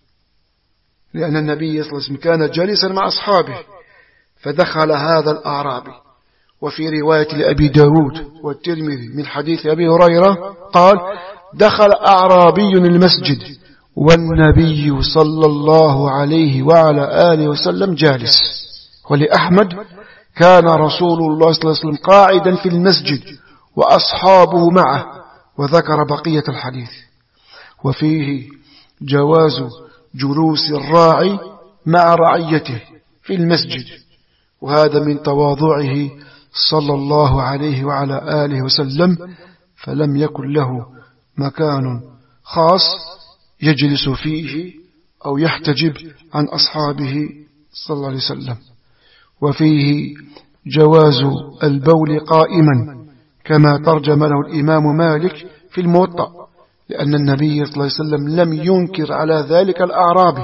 لأن النبي صلى الله عليه وسلم كان جالسا مع أصحابه فدخل هذا الأعرابي. وفي رواية لأبي داود والترمذي من حديث أبي هريرة قال: دخل أعرابي المسجد والنبي صلى الله عليه وعلى آله وسلم جالس. ولأحمد: كان رسول الله صلى الله عليه وسلم قاعدا في المسجد وأصحابه معه، وذكر بقية الحديث. وفيه جواز جلوس الراعي مع رعيته في المسجد، وهذا من تواضعه صلى الله عليه وعلى آله وسلم، فلم يكن له مكان خاص يجلس فيه أو يحتجب عن أصحابه صلى الله عليه وسلم. وفيه جواز البول قائما، كما ترجم له الإمام مالك في الموطأ، لأن النبي صلى الله عليه وسلم لم ينكر على ذلك الأعرابي.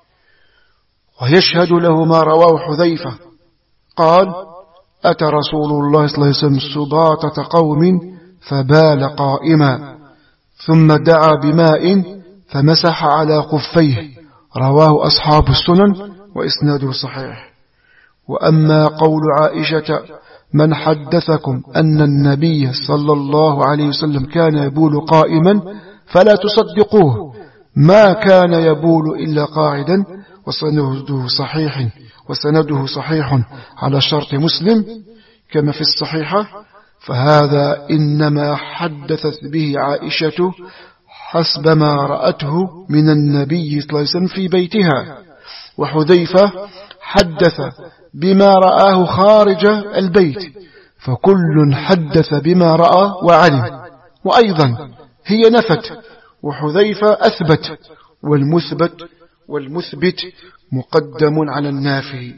ويشهد له ما رواه حذيفة قال: أتى رسول الله صلى الله عليه وسلم سباطة قوم فبال قائما، ثم دعا بماء فمسح على خفيه، رواه أصحاب السنن وإسناده صحيح. وأما قول عائشة: من حدثكم أن النبي صلى الله عليه وسلم كان يبول قائما فلا تصدقوه، ما كان يبول إلا قاعدا، وسنده صحيح وسنده صحيح على شرط مسلم كما في الصحيحة، فهذا إنما حدثت به عائشة حسب ما رأته من النبي صلى الله عليه وسلم في بيتها، وحذيفة حدث بما رآه خارج البيت، فكل حدث بما رأى وعلم. وأيضا هي نفت وحذيفة أثبت، والمثبت والمثبت مقدم على النافي.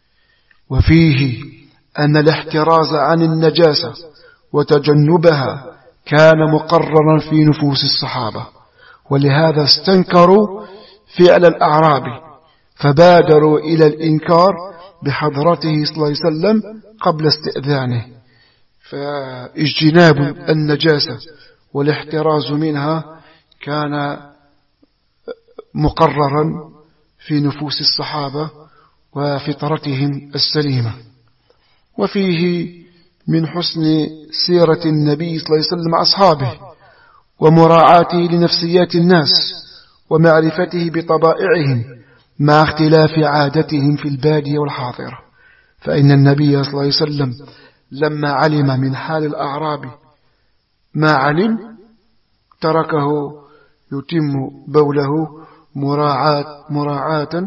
وفيه أن الاحتراز عن النجاسة وتجنبها كان مقررا في نفوس الصحابة، ولهذا استنكروا فعل الأعرابي فبادروا إلى الإنكار بحضرته صلى الله عليه وسلم قبل استئذانه. فاجتناب النجاسة والاحتراز منها كان مقررا في نفوس الصحابة وفطرتهم السليمة. وفيه من حسن سيرة النبي صلى الله عليه وسلم مع أصحابه ومراعاته لنفسيات الناس ومعرفته بطبائعهم مع اختلاف عادتهم في البادية والحاضرة، فإن النبي صلى الله عليه وسلم لما علم من حال الأعراب ما علم تركه يتم بوله مراعاة, مراعاة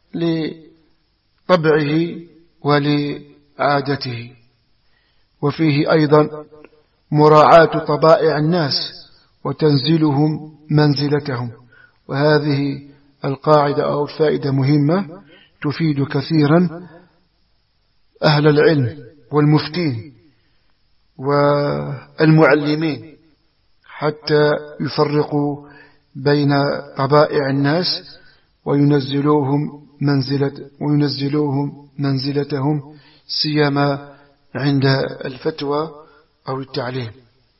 لطبعه ولعادته. وفيه أيضا مراعاة طبائع الناس وتنزلهم منزلتهم، وهذه القاعدة أو الفائدة مهمة تفيد كثيرا أهل العلم والمفتين والمعلمين حتى يفرقوا بين طبائع الناس وينزلوهم منزلة وينزلوهم منزلتهم، سيما عند الفتوى أو التعليم.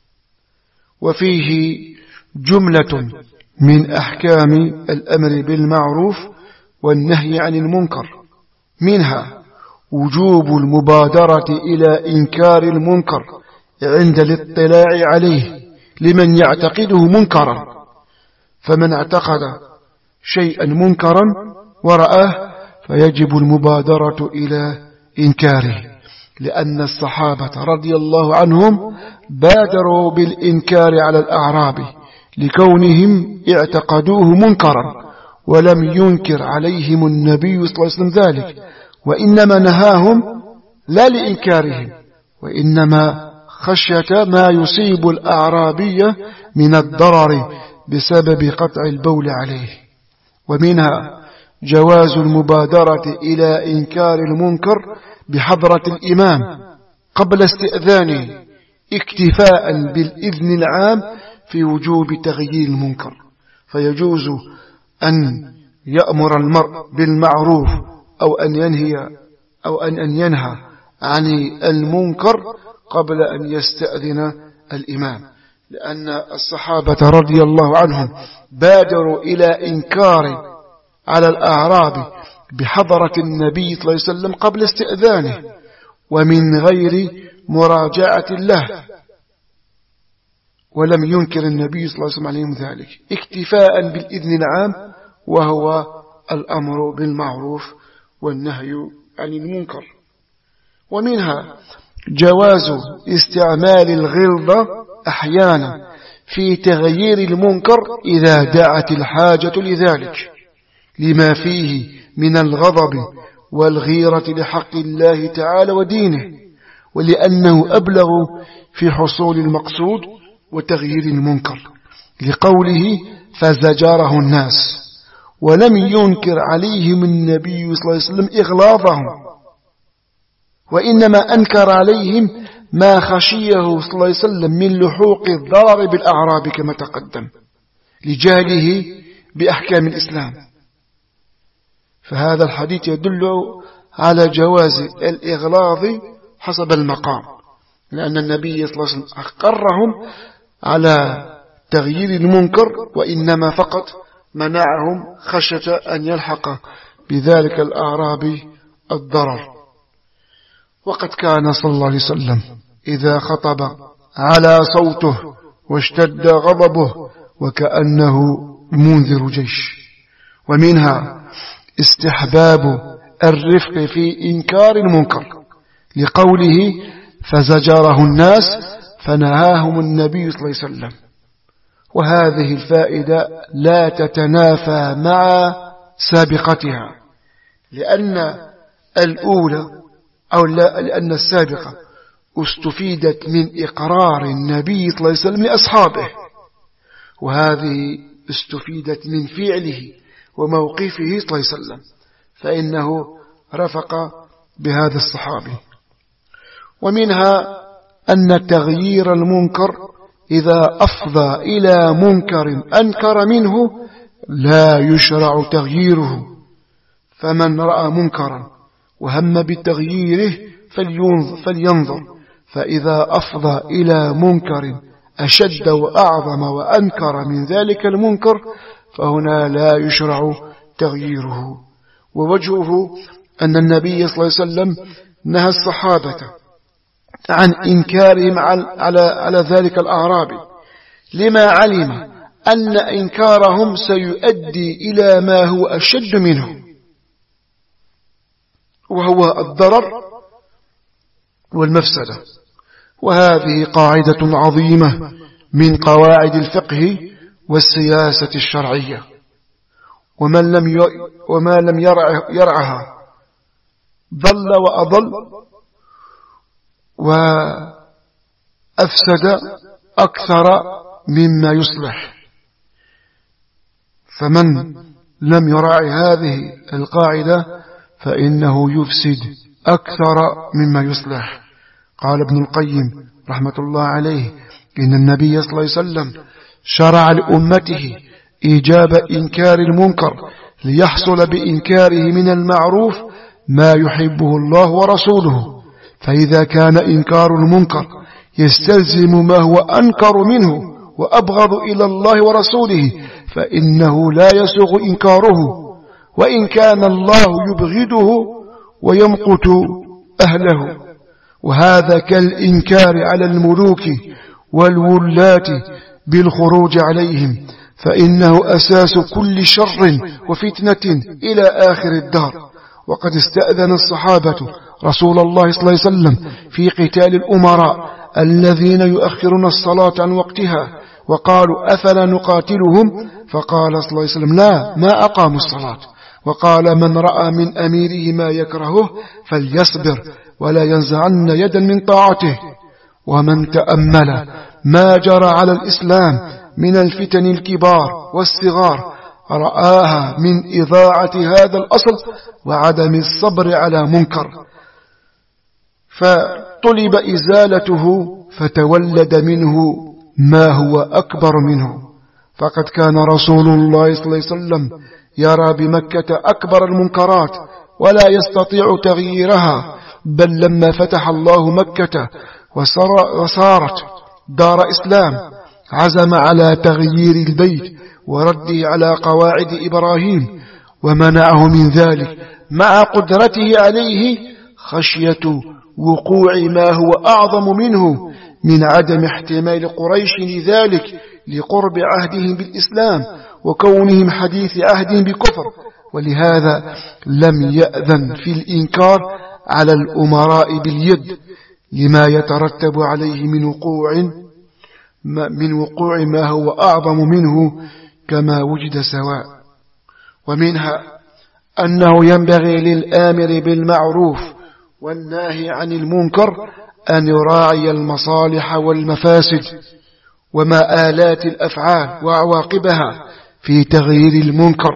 وفيه جملة من أحكام الأمر بالمعروف والنهي عن المنكر، منها وجوب المبادرة إلى إنكار المنكر عند الاطلاع عليه لمن يعتقده منكرا، فمن اعتقد شيئا منكرا ورآه فيجب المبادرة إلى إنكاره، لأن الصحابة رضي الله عنهم بادروا بالإنكار على الأعراب لكونهم اعتقدوه منكرا، ولم ينكر عليهم النبي صلى الله عليه وسلم ذلك، وإنما نهاهم لا لإنكارهم، وإنما خشية ما يصيب الأعرابية من الضرر بسبب قطع البول عليه. ومنها جواز المبادرة إلى إنكار المنكر بحضرة الإمام قبل استئذانه اكتفاء بالإذن العام في وجوب تغيير المنكر، فيجوز أن يأمر المرء بالمعروف أو أن ينهي أو أن ينهى عن المنكر قبل أن يستأذن الإمام، لأن الصحابة رضي الله عنهم بادروا إلى إنكار على الأعراب بحضرة النبي صلى الله عليه وسلم قبل استئذانه ومن غير مراجعة له، ولم ينكر النبي صلى الله عليه وسلم عليهم ذلك اكتفاء بالإذن العام، وهو الأمر بالمعروف والنهي عن المنكر. ومنها جواز استعمال الغلظة أحيانا في تغيير المنكر إذا دعت الحاجة لذلك، لما فيه من الغضب والغيرة لحق الله تعالى ودينه، ولأنه أبلغ في حصول المقصود وتغيير المنكر، لقوله فزجره الناس، ولم ينكر عليهم النبي صلى الله عليه وسلم إغلاظهم، وإنما أنكر عليهم ما خشيه صلى الله عليه وسلم من لحوق الضرر بالأعراب كما تقدم لجهله بأحكام الإسلام. فهذا الحديث يدل على جواز الإغلاظ حسب المقام، لأن النبي صلى الله عليه وسلم أقرهم على تغيير المنكر، وإنما فقط منعهم خشية أن يلحق بذلك الأعرابي الضرر. وقد كان صلى الله عليه وسلم إذا خطب على صوته واشتد غضبه وكأنه منذر جيش. ومنها استحباب الرفق في إنكار المنكر، لقوله فزجره الناس فنهاهم النبي صلى الله عليه وسلم. وهذه الفائدة لا تتنافى مع سابقتها، لأن الأولى أو لا لأن السابقة استفيدت من إقرار النبي صلى الله عليه وسلم لأصحابه، وهذه استفيدت من فعله وموقفه صلى الله عليه وسلم، فإنه رفق بهذا الصحابي. ومنها أن تغيير المنكر إذا أفضى إلى منكر أنكر منه لا يشرع تغييره، فمن رأى منكرا وهم بتغييره فلينظر، فإذا أفضى إلى منكر أشد وأعظم وأنكر من ذلك المنكر فهنا لا يشرع تغييره. ووجهه أن النبي صلى الله عليه وسلم نهى الصحابة عن إنكارهم على, على ذلك الأعرابي، لما علم أن إنكارهم سيؤدي إلى ما هو أشد منه، وهو الضرر والمفسدة. وهذه قاعدة عظيمة من قواعد الفقه والسياسة الشرعية، ومن لم وما لم يرعها ضل وأضل وأفسد أكثر مما يصلح. فمن لم يراعي هذه القاعدة فإنه يفسد أكثر مما يصلح. قال ابن القيم رحمة الله عليه إن النبي صلى الله عليه وسلم شرع لأمته إيجاب إنكار المنكر ليحصل بإنكاره من المعروف ما يحبه الله ورسوله، فإذا كان إنكار المنكر يستلزم ما هو أنكر منه وأبغض إلى الله ورسوله فإنه لا يسوغ إنكاره، وإن كان الله يبغضه ويمقت أهله، وهذا كالإنكار على الملوك والولاة بالخروج عليهم، فإنه أساس كل شر وفتنة إلى آخر الدار. وقد استأذن الصحابة رسول الله صلى الله عليه وسلم في قتال الأمراء الذين يؤخرون الصلاة عن وقتها، وقالوا أفلا نقاتلهم؟ فقال صلى الله عليه وسلم لا، ما أقاموا الصلاة. وقال من رأى من أميره ما يكرهه فليصبر ولا ينزعن يدا من طاعته. ومن تأمل ما جرى على الإسلام من الفتن الكبار والصغار رآها من إضاعة هذا الأصل وعدم الصبر على منكر، فطلب إزالته فتولد منه ما هو أكبر منه. فقد كان رسول الله صلى الله عليه وسلم يرى بمكة أكبر المنكرات ولا يستطيع تغييرها، بل لما فتح الله مكة وصارت دار إسلام عزم على تغيير البيت ورده على قواعد إبراهيم، ومنعه من ذلك مع قدرته عليه خشية وقوع ما هو أعظم منه من عدم احتمال قريش لذلك لقرب عهدهم بالإسلام وكونهم حديث عهد بكفر. ولهذا لم يأذن في الإنكار على الأمراء باليد لما يترتب عليه من وقوع من وقوع ما هو أعظم منه كما وجد سواء. ومنها أنه ينبغي للآمر بالمعروف والناهي عن المنكر أن يراعي المصالح والمفاسد ومآلات الأفعال وعواقبها في تغيير المنكر،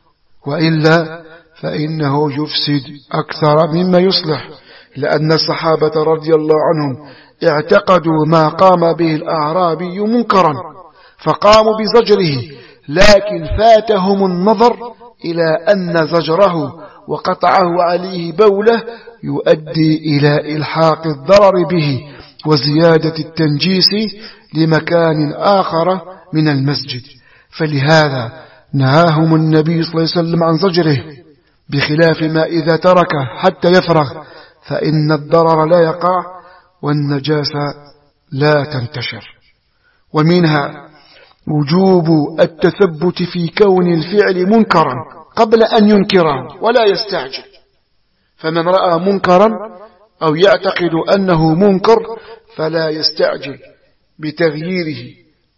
وإلا فإنه يفسد أكثر مما يصلح. لأن الصحابة رضي الله عنهم اعتقدوا ما قام به الأعرابي منكرا فقاموا بزجره، لكن فاتهم النظر إلى أن زجره وقطعه عليه بوله يؤدي إلى إلحاق الضرر به وزيادة التنجيس لمكان آخر من المسجد. فلهذا نهاهم النبي صلى الله عليه وسلم عن زجره، بخلاف ما إذا تركه حتى يفرغ فإن الضرر لا يقع والنجاسة لا تنتشر. ومنها وجوب التثبت في كون الفعل منكرا قبل أن ينكره ولا يستعجل. فمن رأى منكرا أو يعتقد أنه منكر فلا يستعجل بتغييره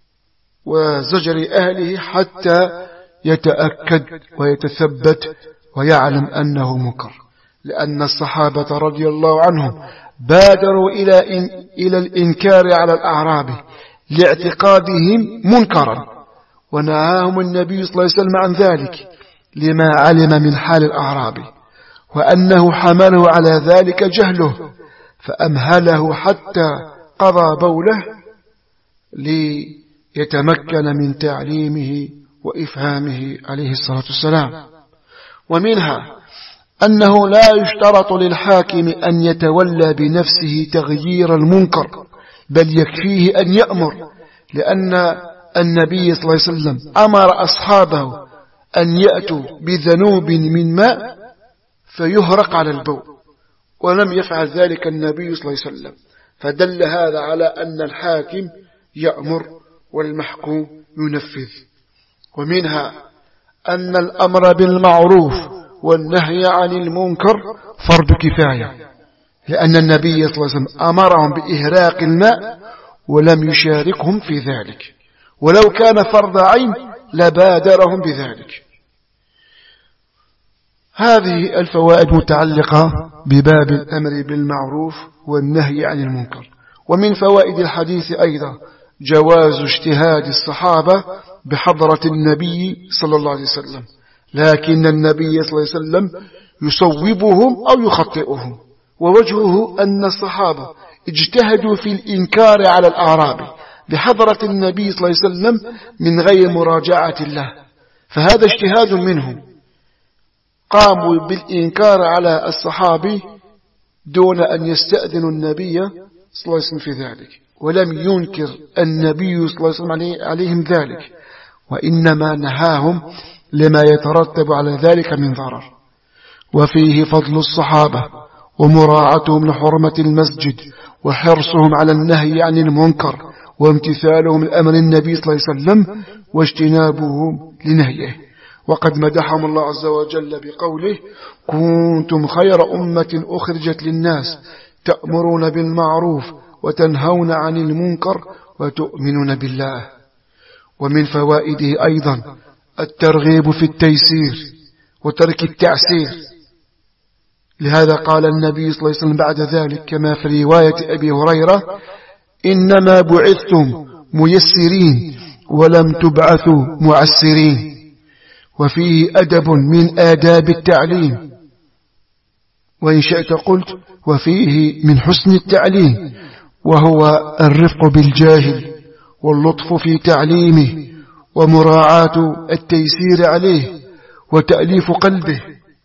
وزجر أهله حتى يتأكد ويتثبت ويعلم أنه منكر، لأن الصحابة رضي الله عنهم بادروا إلى إن إلى الإنكار على الأعراب لاعتقادهم منكرا، ونهاهم النبي صلى الله عليه وسلم عن ذلك لما علم من حال الأعراب، وأنه حمله على ذلك جهله فأمهله حتى قضى بوله ليتمكن من تعليمه وإفهامه عليه الصلاة والسلام. ومنها أنه لا يشترط للحاكم أن يتولى بنفسه تغيير المنكر، بل يكفيه أن يأمر، لأن النبي صلى الله عليه وسلم أمر أصحابه أن يأتوا بذنوب من ماء فيهرق على البول، ولم يفعل ذلك النبي صلى الله عليه وسلم، فدل هذا على أن الحاكم يأمر والمحكوم ينفذ. ومنها أن الأمر بالمعروف والنهي عن المنكر فرض كفاية، لأن النبي صلى الله عليه وسلم أمرهم بإهراق الماء ولم يشاركهم في ذلك، ولو كان فرض عين لبادرهم بذلك. هذه الفوائد متعلقة بباب الأمر بالمعروف والنهي عن المنكر. ومن فوائد الحديث أيضا جواز اجتهاد الصحابة بحضرة النبي صلى الله عليه وسلم، لكن النبي صلى الله عليه وسلم يصوبهم أو يخطئهم، ووجهه أن الصحابة اجتهدوا في الإنكار على الأعراب بحضرة النبي صلى الله عليه وسلم من غير مراجعة الله، فهذا اجتهاد منهم، قاموا بالإنكار على الصحابي دون أن يستأذنوا النبي صلى الله عليه وسلم في ذلك، ولم ينكر النبي صلى الله عليه وسلم عليهم ذلك، وإنما نهاهم لما يترتب على ذلك من ضرر. وفيه فضل الصحابة ومراعاتهم لحرمة المسجد وحرصهم على النهي عن المنكر وامتثالهم لأمر النبي صلى الله عليه وسلم واجتنابهم لنهيه. وقد مدحهم الله عز وجل بقوله: كنتم خير أمة أخرجت للناس تأمرون بالمعروف وتنهون عن المنكر وتؤمنون بالله. ومن فوائده أيضا الترغيب في التيسير وترك التعسير. لهذا قال النبي صلى الله عليه وسلم بعد ذلك كما في رواية أبي هريرة: إنما بعثتم ميسرين ولم تبعثوا معسرين. وفيه أدب من آداب التعليم، وإن شئت قلت وفيه من حسن التعليم، وهو الرفق بالجاهل واللطف في تعليمه ومراعاة التيسير عليه وتأليف قلبه.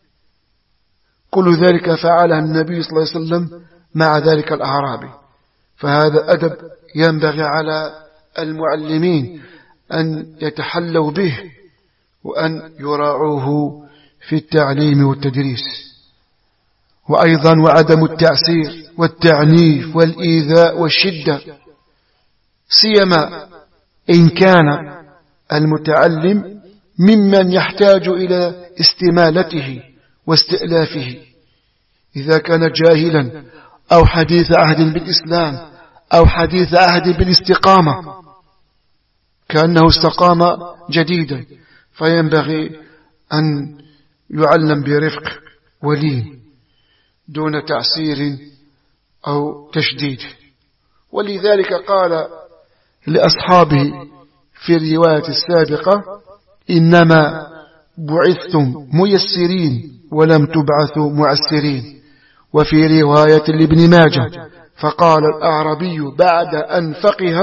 كل ذلك فعله النبي صلى الله عليه وسلم مع ذلك الأعرابي. فهذا أدب ينبغي على المعلمين أن يتحلوا به وأن يراعوه في التعليم والتدريس. وأيضا وعدم التعسير والتعنيف والإيذاء والشدة، سيما إن كان المتعلم ممن يحتاج إلى استمالته واستئلافه. إذا كان جاهلا أو حديث عهد بالإسلام أو حديث عهد بالاستقامة كأنه استقام جديدا، فينبغي أن يعلم برفق ولين دون تعسير أو تشديد. ولذلك قال لأصحابه في الرواية السابقة: إنما بعثتم ميسرين ولم تبعثوا معسرين. وفي رواية لابن ماجه: فقال الأعرابي بعد أن فقه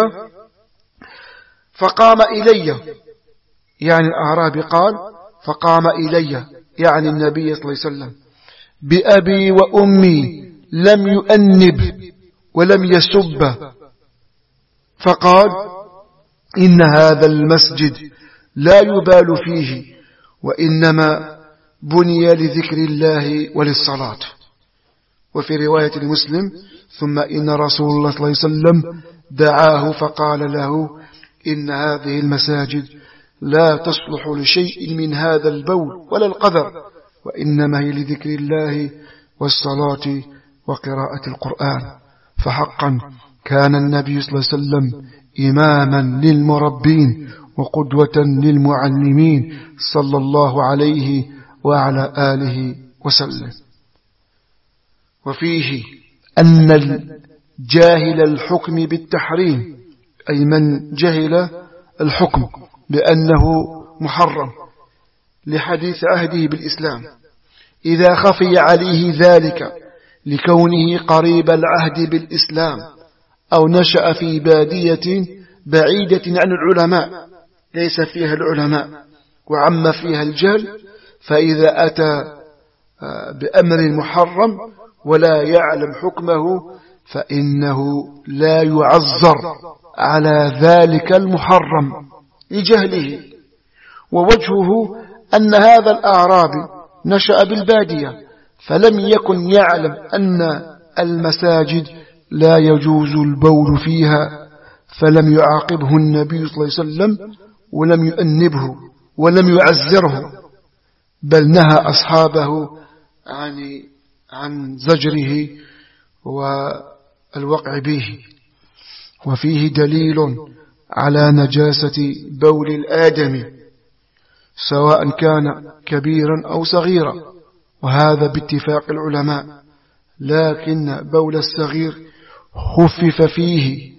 فقام إلي، يعني الأعرابي قال فقام إلي، يعني النبي صلى الله عليه وسلم، بأبي وأمي لم يؤنب ولم يسب، فقال: إن هذا المسجد لا يبال فيه، وإنما بني لذكر الله وللصلاة. وفي رواية لمسلم: ثم إن رسول الله صلى الله عليه وسلم دعاه فقال له: إن هذه المساجد لا تصلح لشيء من هذا البول ولا القذر، وإنما هي لذكر الله والصلاة وقراءة القرآن. فحقا كان النبي صلى الله عليه وسلم إماما للمربين وقدوة للمعلمين صلى الله عليه وعلى آله وسلم. وفيه أن الجاهل الحكم بالتحريم، أي من جهل الحكم بأنه محرم لحديث عهده بالإسلام، إذا خفي عليه ذلك لكونه قريب العهد بالإسلام أو نشأ في بادية بعيدة عن العلماء ليس فيها العلماء وعم فيها الجهل، فإذا أتى بأمر محرم ولا يعلم حكمه فإنه لا يعذر على ذلك المحرم لجهله. ووجهه أن هذا الأعرابي نشأ بالبادية فلم يكن يعلم أن المساجد لا يجوز البول فيها، فلم يعاقبه النبي صلى الله عليه وسلم ولم يؤنبه ولم يعزره، بل نهى أصحابه عن عن زجره والوقع به. وفيه دليل على نجاسة بول الآدمي سواء كان كبيرا أو صغيرا، وهذا باتفاق العلماء، لكن بول الصغير خفف فيه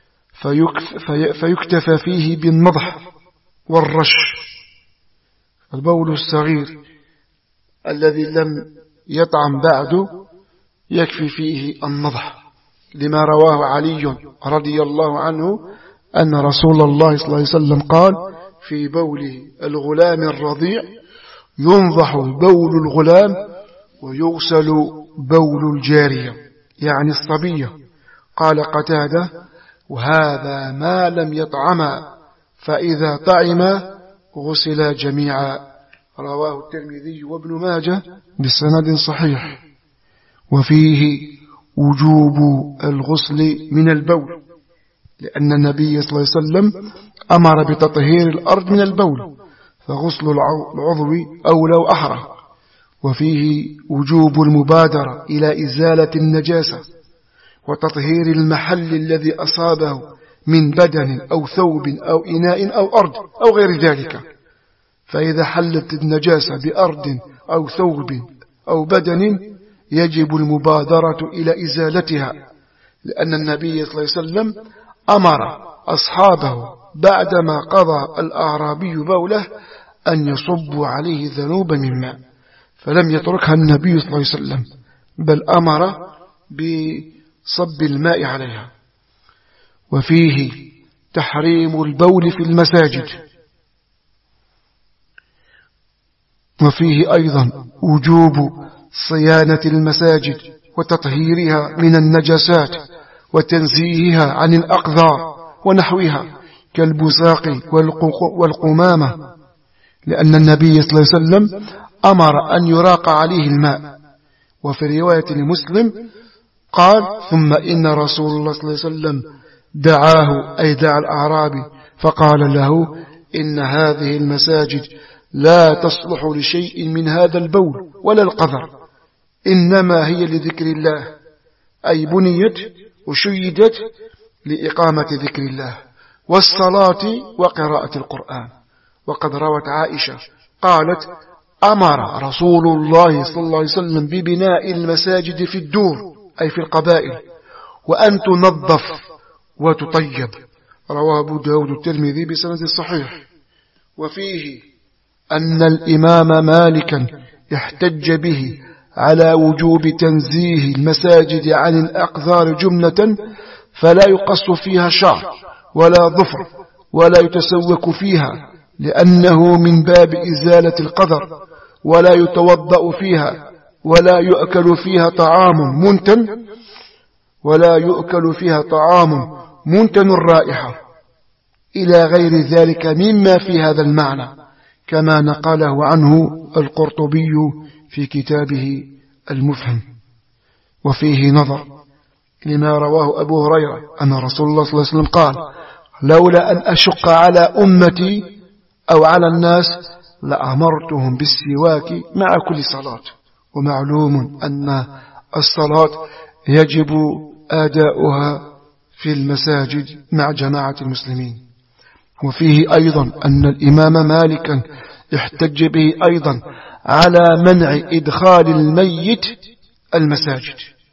فيكتفى فيه بالنضح والرش. البول الصغير الذي لم يطعم بعده يكفي فيه النضح، لما رواه علي رضي الله عنه أن رسول الله صلى الله عليه وسلم قال في بول الغلام الرضيع: ينضح بول الغلام ويغسل بول الجارية، يعني الصبية. قال قتادة: وهذا ما لم يطعما، فإذا طعما غسلا جميعا. رواه الترمذي وابن ماجه بسند صحيح. وفيه وجوب الغسل من البول، لأن النبي صلى الله عليه وسلم أمر بتطهير الأرض من البول، فغسل العضو أولى وأحرى. وفيه وجوب المبادرة إلى إزالة النجاسة وتطهير المحل الذي أصابه من بدن أو ثوب أو إناء أو أرض أو غير ذلك. فإذا حلت النجاسة بأرض أو ثوب أو بدن يجب المبادرة إلى إزالتها، لأن النبي صلى الله عليه وسلم أمر أصحابه بعدما قضى الأعرابي بوله أن يصبوا عليه ذنوبا من ماء، فلم يتركها النبي صلى الله عليه وسلم، بل أمر بصب الماء عليها. وفيه تحريم البول في المساجد. وفيه أيضا وجوب صيانة المساجد وتطهيرها من النجاسات وتنزيهها عن الأقذار ونحوها كالبزاق والقمامة، لأن النبي صلى الله عليه وسلم أمر أن يراق عليه الماء. وفي رواية لمسلم قال: ثم إن رسول الله صلى الله عليه وسلم دعاه، أي دعا الأعرابي، فقال له: إن هذه المساجد لا تصلح لشيء من هذا البول ولا القذر، إنما هي لذكر الله، أي بنيت وشيدت لإقامة ذكر الله والصلاة وقراءة القرآن. وقد روت عائشة قالت: أمر رسول الله صلى الله عليه وسلم ببناء المساجد في الدور، أي في القبائل، وأن تنظف وتطيب. رواه أبو داود الترمذي بسند صحيح. وفيه أن الإمام مالكا احتج به على وجوب تنزيه المساجد عن الأقذار جملة، فلا يقص فيها شعر ولا ظفر ولا يتسوك فيها، لأنه من باب إزالة القذر، ولا يتوضأ فيها ولا يؤكل فيها طعام منتن ولا يؤكل فيها طعام منتن الرائحة، إلى غير ذلك مما في هذا المعنى، كما نقله عنه القرطبي في كتابه المفهم. وفيه نظر لما رواه أبو هريرة أن رسول الله صلى الله عليه وسلم قال: لولا أن أشق على أمتي أو على الناس لأمرتهم بالسواك مع كل صلاة. ومعلوم أن الصلاة يجب أداؤها في المساجد مع جماعة المسلمين. وفيه أيضا أن الإمام مالكا احتج به أيضا على منع إدخال الميت المساجد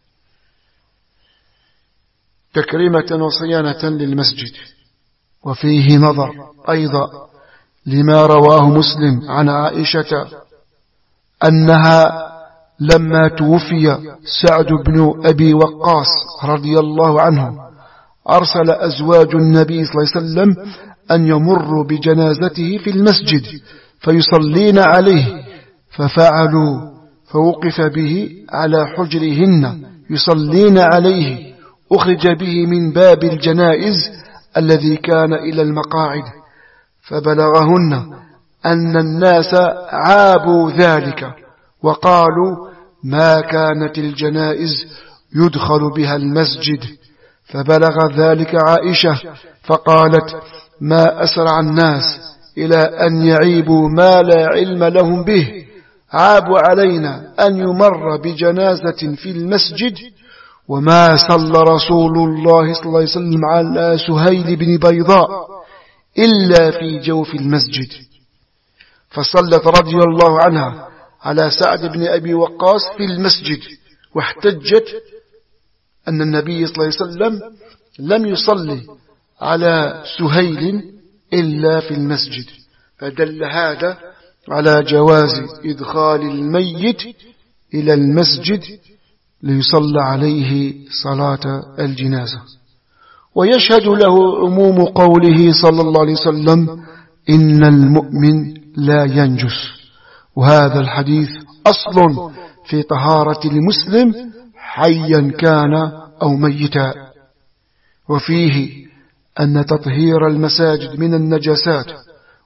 تكريمة وصيانة للمسجد. وفيه نظر أيضا لما رواه مسلم عن عائشة أنها لما توفي سعد بن أبي وقاص رضي الله عنه أرسل أزواج النبي صلى الله عليه وسلم أن يمروا بجنازته في المسجد فيصلين عليه، ففعلوا، فوقف به على حجرهن يصلين عليه، أخرج به من باب الجنائز الذي كان إلى المقاعد، فبلغهن أن الناس عابوا ذلك وقالوا: ما كانت الجنائز يدخل بها المسجد. فبلغ ذلك عائشة فقالت: ما أسرع الناس إلى أن يعيبوا ما لا علم لهم به، عابوا علينا أن يمر بجنازة في المسجد، وما صلى رسول الله صلى الله عليه وسلم على سهيل بن بيضاء إلا في جوف المسجد. فصلت رضي الله عنها على سعد بن أبي وقاص في المسجد، واحتجت أن النبي صلى الله عليه وسلم لم يصلي على سهيل إلا في المسجد، فدل هذا على جواز إدخال الميت إلى المسجد ليصلى عليه صلاة الجنازة. ويشهد له عموم قوله صلى الله عليه وسلم: إن المؤمن لا ينجس، وهذا الحديث أصل في طهارة المسلم حيا كان أو ميتا. وفيه أن تطهير المساجد من النجاسات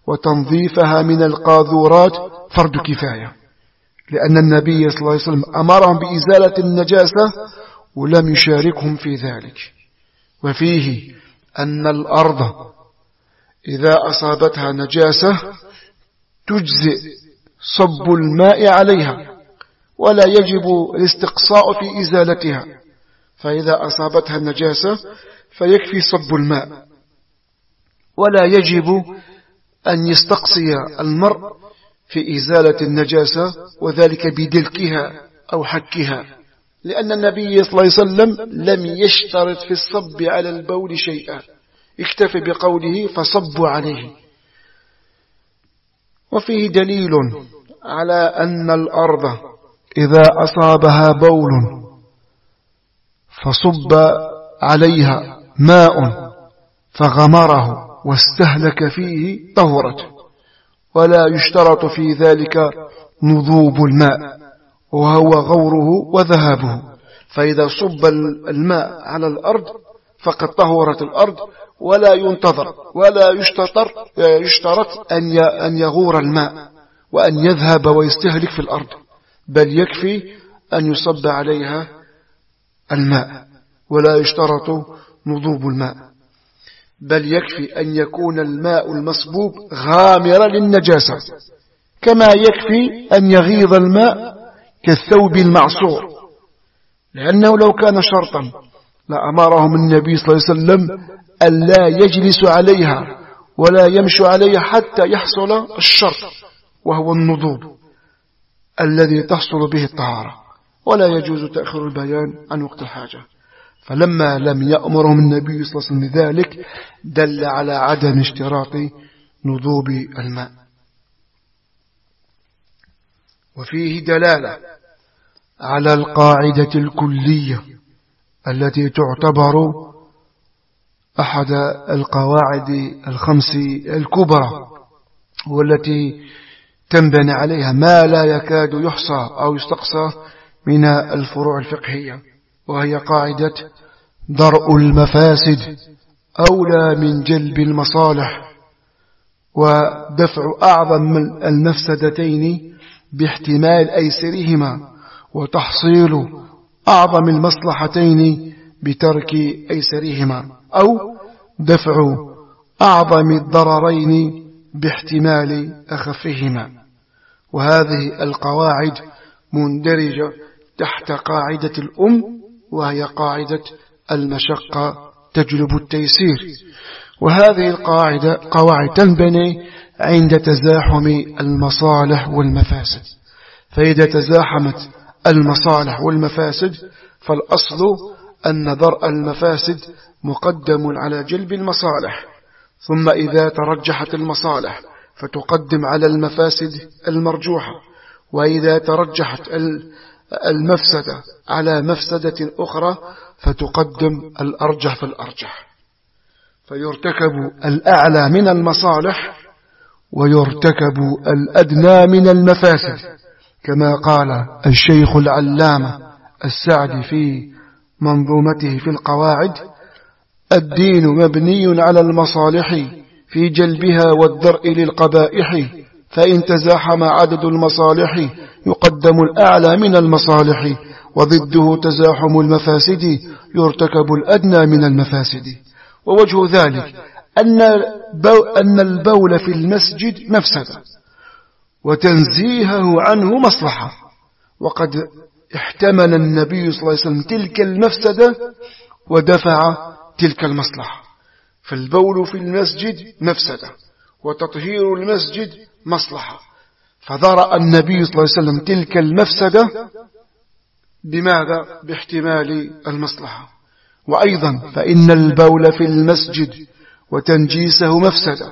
وتنظيفها من القاذورات فرض كفاية، لأن النبي صلى الله عليه وسلم أمرهم بإزالة النجاسة ولم يشاركهم في ذلك. وفيه أن الأرض إذا أصابتها نجاسة تجزئ صب الماء عليها ولا يجب الاستقصاء في إزالتها، فإذا أصابتها النجاسة فيكفي صب الماء، ولا يجب أن يستقصي المرء في إزالة النجاسة وذلك بدلكها أو حكها، لأن النبي صلى الله عليه وسلم لم يشترط في الصب على البول شيئا، اكتفى بقوله فصبوا عليه. وفيه دليل على أن الأرض إذا أصابها بول فصب عليها ماء فغمره واستهلك فيه طهرت، ولا يشترط في ذلك نضوب الماء وهو غوره وذهابه، فإذا صب الماء على الأرض فقد طهرت الأرض، ولا ينتظر ولا يشترط, يشترط أن يغور الماء وأن يذهب ويستهلك في الأرض، بل يكفي أن يصب عليها الماء ولا يشترط نضوب الماء، بل يكفي أن يكون الماء المصبوب غامرا للنجاسة، كما يكفي أن يغيض الماء كالثوب المعصور، لأنه لو كان شرطا لأمرهم النبي صلى الله عليه وسلم ألا يجلس عليها ولا يمشي عليها حتى يحصل الشرط وهو النضوب الذي تحصل به الطهارة، ولا يجوز تأخير البيان عن وقت الحاجة. فلما لم يأمرهم النبي صلى الله عليه وسلم ذلك دل على عدم اشتراط نضوب الماء. وفيه دلالة على القاعدة الكلية التي تعتبر أحد القواعد الخمس الكبرى، والتي تنبني عليها ما لا يكاد يحصى أو يستقصى من الفروع الفقهية، وهي قاعدة درء المفاسد أولى من جلب المصالح، ودفع أعظم المفسدتين باحتمال أيسرهما، وتحصيل أعظم المصلحتين بترك أيسرهما، أو دفع أعظم الضررين باحتمال أخفهما. وهذه القواعد مندرجة تحت قاعدة الأم، وهي قاعدة المشقة تجلب التيسير. وهذه القاعدة قواعد تنبني عند تزاحم المصالح والمفاسد، فإذا تزاحمت المصالح والمفاسد فالأصل أن درء المفاسد مقدم على جلب المصالح، ثم إذا ترجحت المصالح فتقدم على المفاسد المرجوحة، وإذا ترجحت المفسدة على مفسدة أخرى فتقدم الأرجح فالأرجح، فيرتكب الأعلى من المصالح ويرتكب الأدنى من المفاسد، كما قال الشيخ العلامة السعدي في منظومته في القواعد: الدين مبني على المصالح في جلبها والدرء للقبائح، فإن تزاحم عدد المصالح يقدم الأعلى من المصالح، وضده تزاحم المفاسد يرتكب الأدنى من المفاسد. ووجه ذلك أن البول في المسجد مفسدة وتنزيهه عنه مصلحة، وقد احتمل النبي صلى الله عليه وسلم تلك المفسدة ودفع تلك المصلحة. فالبول في المسجد مفسدة وتطهير المسجد مصلحة، فذرأ النبي صلى الله عليه وسلم تلك المفسدة بماذا؟ باحتمال المصلحة. وأيضا فإن البول في المسجد وتنجيسه مفسدة،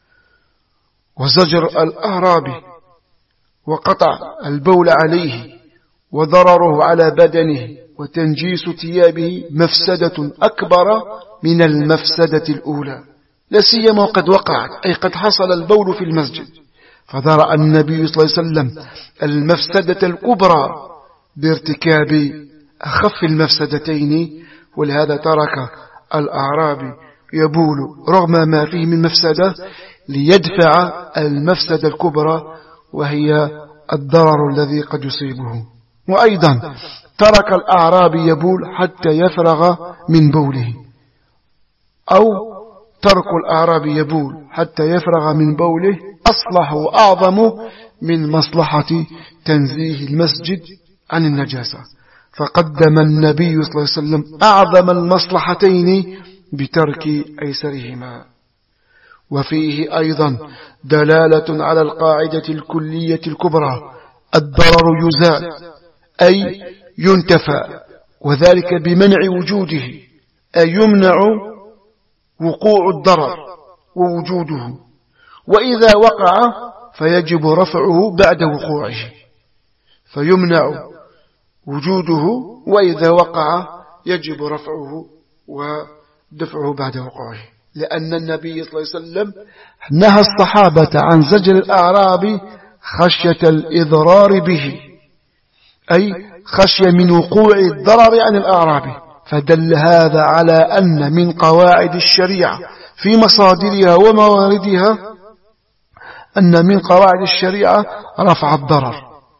وزجر الأهراب وقطع البول عليه وضرره على بدنه وتنجيس ثيابه مفسدة أكبر من المفسدة الأولى، لا سيما وقد وقعت، أي قد حصل البول في المسجد، فذرأ النبي صلى الله عليه وسلم المفسدة الكبرى بارتكاب أخف المفسدتين، ولهذا ترك الأعرابي يبول رغم ما فيه من مفسدة ليدفع المفسدة الكبرى وهي الضرر الذي قد يصيبه. وأيضا ترك الأعرابي يبول حتى يفرغ من بوله، أو ترك الأعرابي يبول حتى يفرغ من بوله أصلح وأعظم من مصلحة تنزيه المسجد عن النجاسة، فقدم النبي صلى الله عليه وسلم أعظم المصلحتين بترك أيسرهما. وفيه أيضا دلالة على القاعدة الكلية الكبرى: الضرر يزال أي ينتفى، وذلك بمنع وجوده، أي يمنع وقوع الضرر ووجوده، وإذا وقع فيجب رفعه بعد وقوعه، فيمنع وجوده وإذا وقع يجب رفعه ودفعه بعد وقوعه، لأن النبي صلى الله عليه وسلم نهى الصحابة عن زجر الأعراب خشية الإضرار به، أي خشية من وقوع الضرر عن الأعراب، فدل هذا على أن من قواعد الشريعة في مصادرها ومواردها أن من قواعد الشريعة رفع الضرر.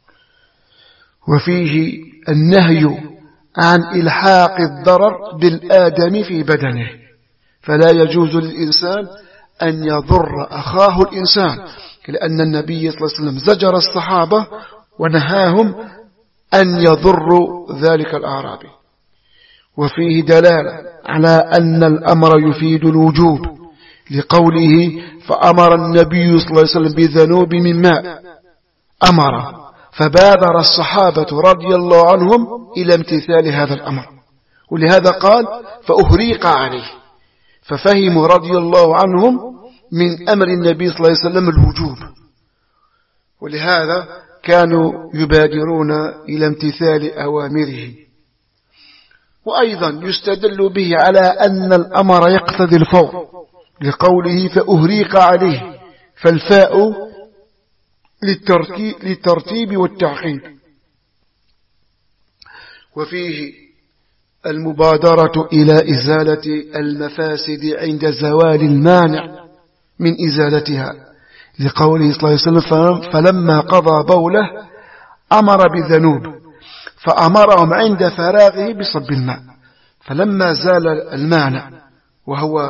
وفيه النهي عن إلحاق الضرر بالآدم في بدنه، فلا يجوز للإنسان أن يضر أخاه الإنسان، لأن النبي صلى الله عليه وسلم زجر الصحابة ونهاهم أن يضروا ذلك الأعرابي. وفيه دلالة على أن الأمر يفيد الوجوب، لقوله: فأمر النبي صلى الله عليه وسلم بذنوب من ماء، أمر، فبادر الصحابة رضي الله عنهم إلى امتثال هذا الأمر، ولهذا قال: فأهريق عليه، ففهموا رضي الله عنهم من أمر النبي صلى الله عليه وسلم الوجوب، ولهذا كانوا يبادرون إلى امتثال أوامره. وأيضا يستدل به على أن الأمر يقتضي الفور، لقوله: فأهريق عليه، فالفاء للترتيب والتعقيب. وفيه المبادرة إلى إزالة المفاسد عند زوال المانع من إزالتها، لقوله صلى الله عليه وسلم: فلما قضى بوله أمر بذنوب، فأمرهم عند فراغه بصب الماء، فلما زال المانع وهو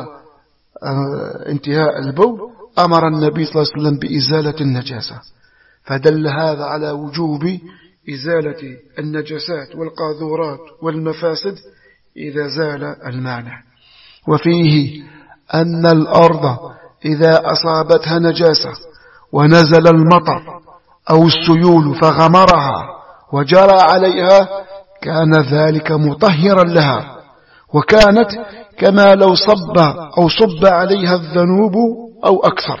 انتهاء البول أمر النبي صلى الله عليه وسلم بإزالة النجاسة، فدل هذا على وجوب إزالة النجاسات والقاذورات والمفاسد إذا زال المانع. وفيه أن الأرض إذا أصابتها نجاسة ونزل المطر أو السيول فغمرها وجرى عليها كان ذلك مطهرا لها، وكانت كما لو صب أو صب عليها الذنوب أو أكثر،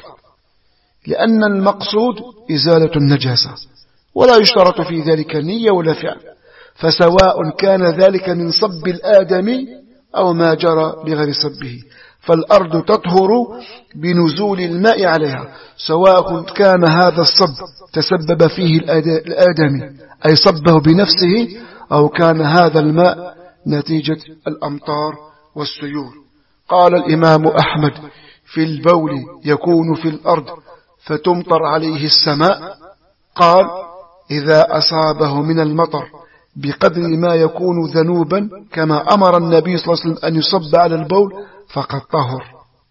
لأن المقصود إزالة النجاسة، ولا يشترط في ذلك نية ولا فعل، فسواء كان ذلك من صب الآدمي أو ما جرى بغير صبه، فالأرض تطهر بنزول الماء عليها، سواء كان هذا الصب تسبب فيه الآدمي أي صبه بنفسه، أو كان هذا الماء نتيجة الأمطار والسيول. قال الإمام أحمد: في البول يكون في الأرض فتمطر عليه السماء، قال: إذا أصابه من المطر بقدر ما يكون ذنوبا كما أمر النبي صلى الله عليه وسلم أن يصب على البول فقد طهر.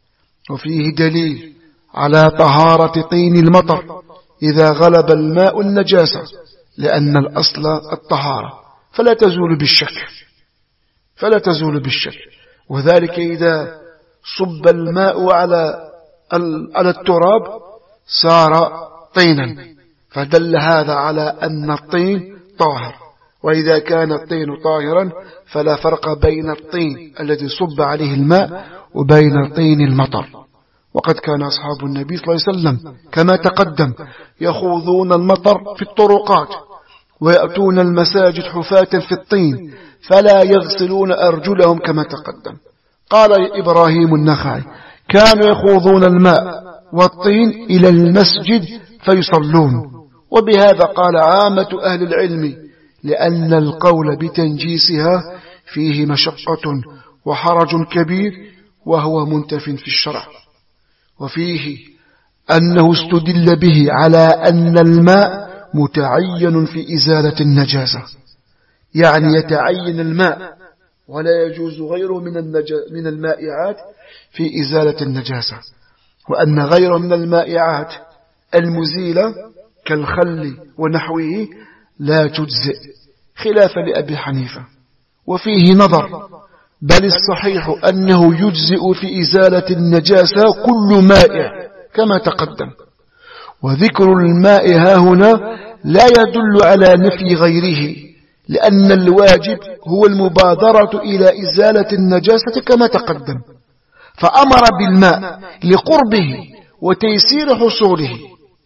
وفيه دليل على طهارة طين المطر إذا غلب الماء النجاسة، لأن الأصل الطهارة فلا تزول بالشك فلا تزول بالشك وذلك إذا صب الماء على على التراب صار طينا، فدل هذا على أن الطين طاهر، وإذا كان الطين طاهرا فلا فرق بين الطين الذي صب عليه الماء وبين طين المطر. وقد كان أصحاب النبي صلى الله عليه وسلم كما تقدم يخوضون المطر في الطرقات ويأتون المساجد حفاة في الطين فلا يغسلون أرجلهم كما تقدم. قال إبراهيم النخعي: كانوا يخوضون الماء والطين إلى المسجد فيصلون. وبهذا قال عامة أهل العلم، لأن القول بتنجيسها فيه مشقة وحرج كبير وهو منتف في الشرع. وفيه أنه استدل به على أن الماء متعين في إزالة النجاسة، يعني يتعين الماء ولا يجوز غيره من من المائعات في إزالة النجاسة، وأن غيره من المائعات المزيلة كالخل ونحوه لا تجزئ، خلافا لأبي حنيفة. وفيه نظر، بل الصحيح أنه يجزئ في إزالة النجاسة كل مائع كما تقدم، وذكر الماء ها هنا لا يدل على نفي غيره، لأن الواجب هو المبادرة إلى إزالة النجاسة كما تقدم، فأمر بالماء لقربه وتيسير حصوله،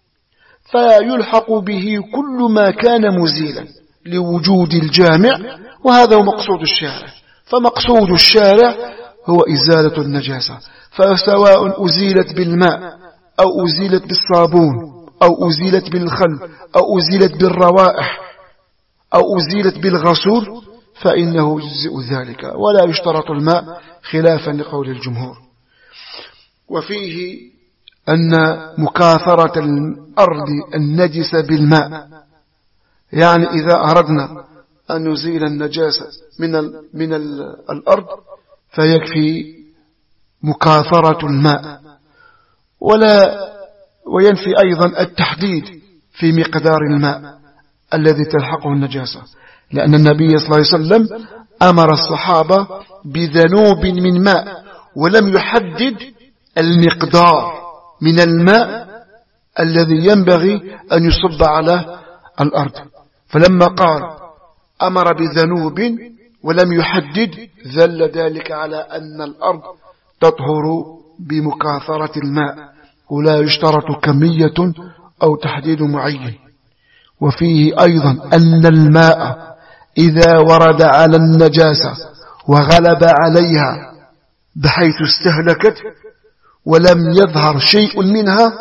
فيلحق به كل ما كان مزيلا لوجود الجامع، وهذا هو مقصود الشارع. فمقصود الشارع هو إزالة النجاسة، فسواء أزيلت بالماء أو أزيلت بالصابون أو أزيلت بالخل أو أزيلت بالروائح أو أزيلت بالغسول فإنه يجزئ ذلك، ولا يشترط الماء خلافا لقول الجمهور. وفيه أن مكاثرة الأرض النجس بالماء، يعني إذا أردنا أن نزيل النجاسة من ال من ال الأرض فيكفي مكاثرة الماء، ولا وينفي أيضا التحديد في مقدار الماء الذي تلحقه النجاسة، لأن النبي صلى الله عليه وسلم أمر الصحابة بذنوب من ماء ولم يحدد المقدار من الماء الذي ينبغي أن يصب على الأرض، فلما قال أمر بذنوب ولم يحدد دل ذلك على أن الأرض تطهر بمكاثرة الماء، ولا يشترط كمية أو تحديد معين. وفيه أيضا أن الماء إذا ورد على النجاسة وغلب عليها بحيث استهلكت ولم يظهر شيء منها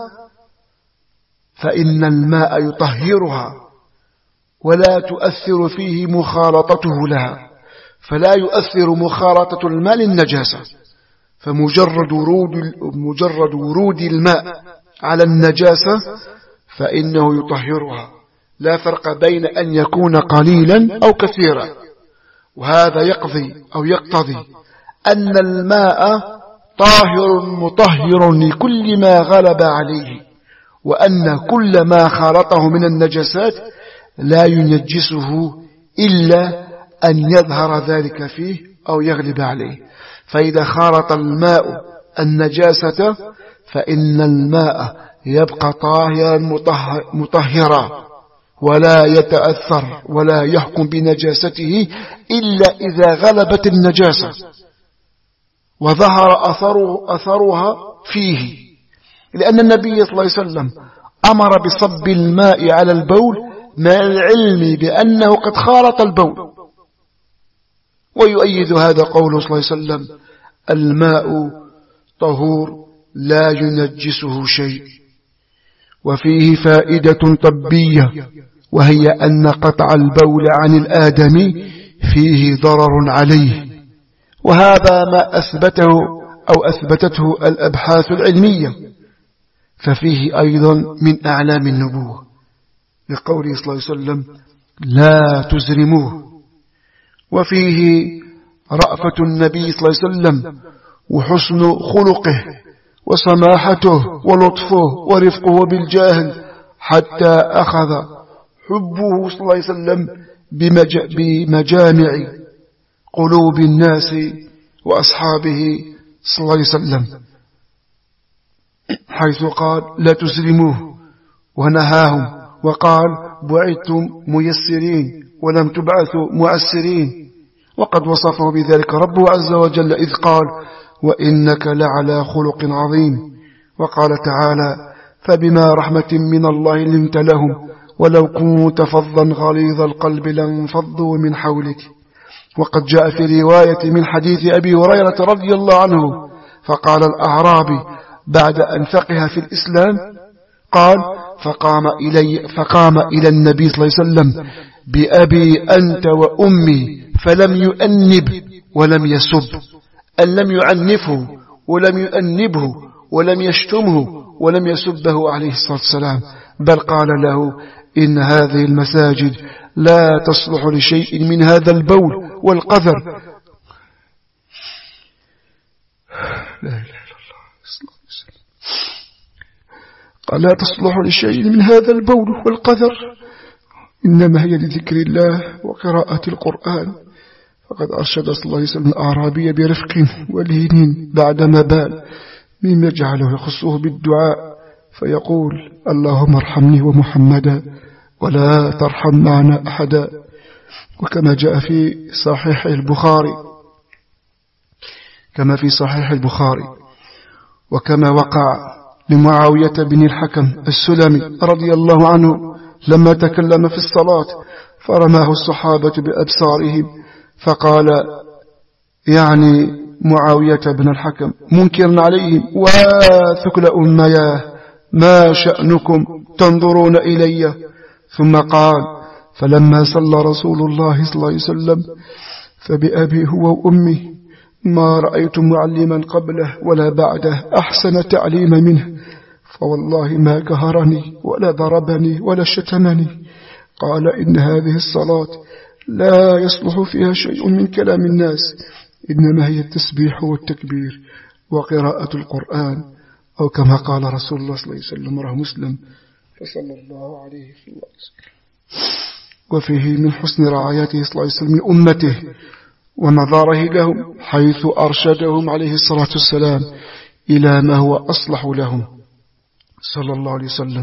فإن الماء يطهرها ولا تؤثر فيه مخالطته لها، فلا يؤثر مخالطة الماء للنجاسة، فمجرد ورود مجرد ورود الماء على النجاسة فإنه يطهرها، لا فرق بين أن يكون قليلا أو كثيرا. وهذا يقضي أو يقتضي أن الماء طاهر مطهر لكل ما غلب عليه، وأن كل ما خالطه من النجاسات لا ينجسه إلا أن يظهر ذلك فيه أو يغلب عليه. فإذا خالط الماء النجاسة فإن الماء يبقى طاهرا مطهرا ولا يتأثر ولا يحكم بنجاسته إلا إذا غلبت النجاسة وظهر أثره أثرها فيه، لأن النبي صلى الله عليه وسلم أمر بصب الماء على البول مع العلم بأنه قد خالط البول. ويؤيد هذا قوله صلى الله عليه وسلم الماء طهور لا ينجسه شيء. وفيه فائدة طبية، وهي أن قطع البول عن الآدمي فيه ضرر عليه، وهذا ما أثبته أو أثبتته الأبحاث العلمية، ففيه أيضا من أعلام النبوة لقوله صلى الله عليه وسلم لا تزرموه. وفيه رأفة النبي صلى الله عليه وسلم وحسن خلقه وسماحته ولطفه ورفقه بالجاهل، حتى أخذ حبه صلى الله عليه وسلم بمج... بمجامع قلوب الناس وأصحابه صلى الله عليه وسلم، حيث قال لا تزرموه ونهاهم، وقال بعثتم ميسرين ولم تبعثوا معسرين، وقد وصفه بذلك ربه عز وجل إذ قال وإنك لعلى خلق عظيم. وقال تعالى فبما رحمة من الله لنت لهم ولو كنت فظا غليظ القلب لانفضوا من حولك. وقد جاء في رواية من حديث أبي هريرة رضي الله عنه فقال الأعرابي بعد أن فقه في الإسلام قال فقام إلي فقام إلى النبي صلى الله عليه وسلم بأبي أنت وأمي فلم يؤنب ولم يسب، أن لم يعنفه ولم يؤنبه ولم يشتمه ولم يسبه عليه الصلاة والسلام، بل قال له إن هذه المساجد لا تصلح لشيء من هذا البول والقذر. لا إله إلا الله. قال لا تصلح لشيء من هذا البول والقذر، إنما هي لذكر الله وقراءة القرآن. فقد أرشد صلى الله عليه وسلم الأعرابي برفق ولين بعدما بال، مما يجعله يخصه بالدعاء فيقول اللهم ارحمني ومحمدا ولا ترحم معنا أحدا. وكما جاء في صحيح البخاري كما في صحيح البخاري وكما وقع لمعاوية بن الحكم السلمي رضي الله عنه لما تكلم في الصلاة فرماه الصحابة بأبصارهم، فقال يعني معاوية بن الحكم منكرا عليهم وثكل أمياه ما شأنكم تنظرون إلي؟ ثم قال فلما صلى رسول الله صلى الله عليه وسلم فبأبي هو وأمي ما رأيت معلما قبله ولا بعده أحسن تعليما منه، فوالله ما كهرني ولا ضربني ولا شتمني. قال إن هذه الصلاة لا يصلح فيها شيء من كلام الناس، إنما هي التسبيح والتكبير وقراءة القرآن، أو كما قال رسول الله صلى الله عليه وسلم رواه مسلم فصلى الله عليه وسلم. وفيه من حسن رعايته صلى الله عليه وسلم من أمته ونظاره لهم حيث أرشدهم عليه الصلاة والسلام إلى ما هو أصلح لهم صلى الله عليه وسلم.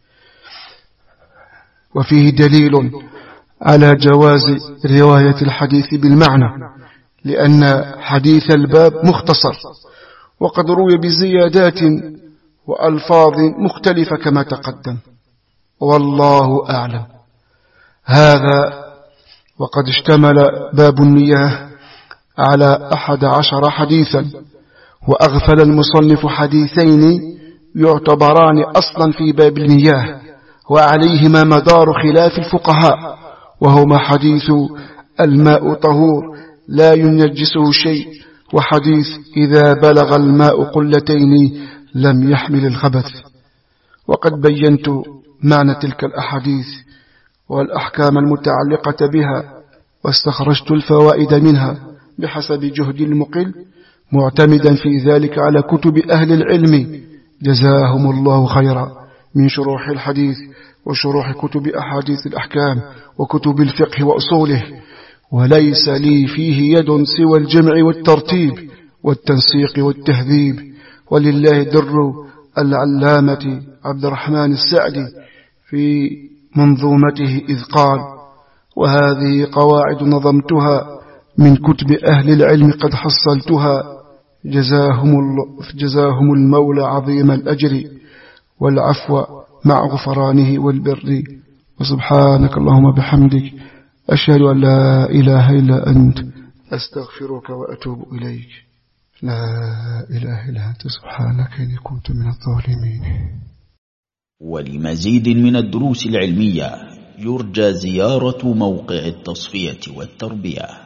وفيه دليل على جواز رواية الحديث بالمعنى، لأن حديث الباب مختصر وقد روي بزيادات وألفاظ مختلفة كما تقدم، والله أعلم. هذا وقد اشتمل باب المياه على أحد عشر حديثا، وأغفل المصنف حديثين يعتبران أصلا في باب المياه وعليهما مدار خلاف الفقهاء، وهما حديث الماء طهور لا ينجسه شيء، وحديث إذا بلغ الماء قلتين لم يحمل الخبث. وقد بينت معنى تلك الأحاديث والأحكام المتعلقة بها، واستخرجت الفوائد منها بحسب جهد المقل، معتمدا في ذلك على كتب أهل العلم جزاهم الله خيرا من شروح الحديث وشروح كتب أحاديث الأحكام وكتب الفقه وأصوله، وليس لي فيه يد سوى الجمع والترتيب والتنسيق والتهذيب، ولله در العلامة عبد الرحمن السعدي في منظومته إذ قال وهذه قواعد نظمتها من كتب أهل العلم قد حصلتها، جزاهم, جزاهم المولى عظيم الأجر والعفو مع غفرانه والبر. وسبحانك اللهم بحمدك أشهد أن لا إله إلا أنت أستغفرك وأتوب إليك. لا إله إلا أنت سبحانك إني كنت من الظالمين. ولمزيد من الدروس العلمية يرجى زيارة موقع التصفية والتربية.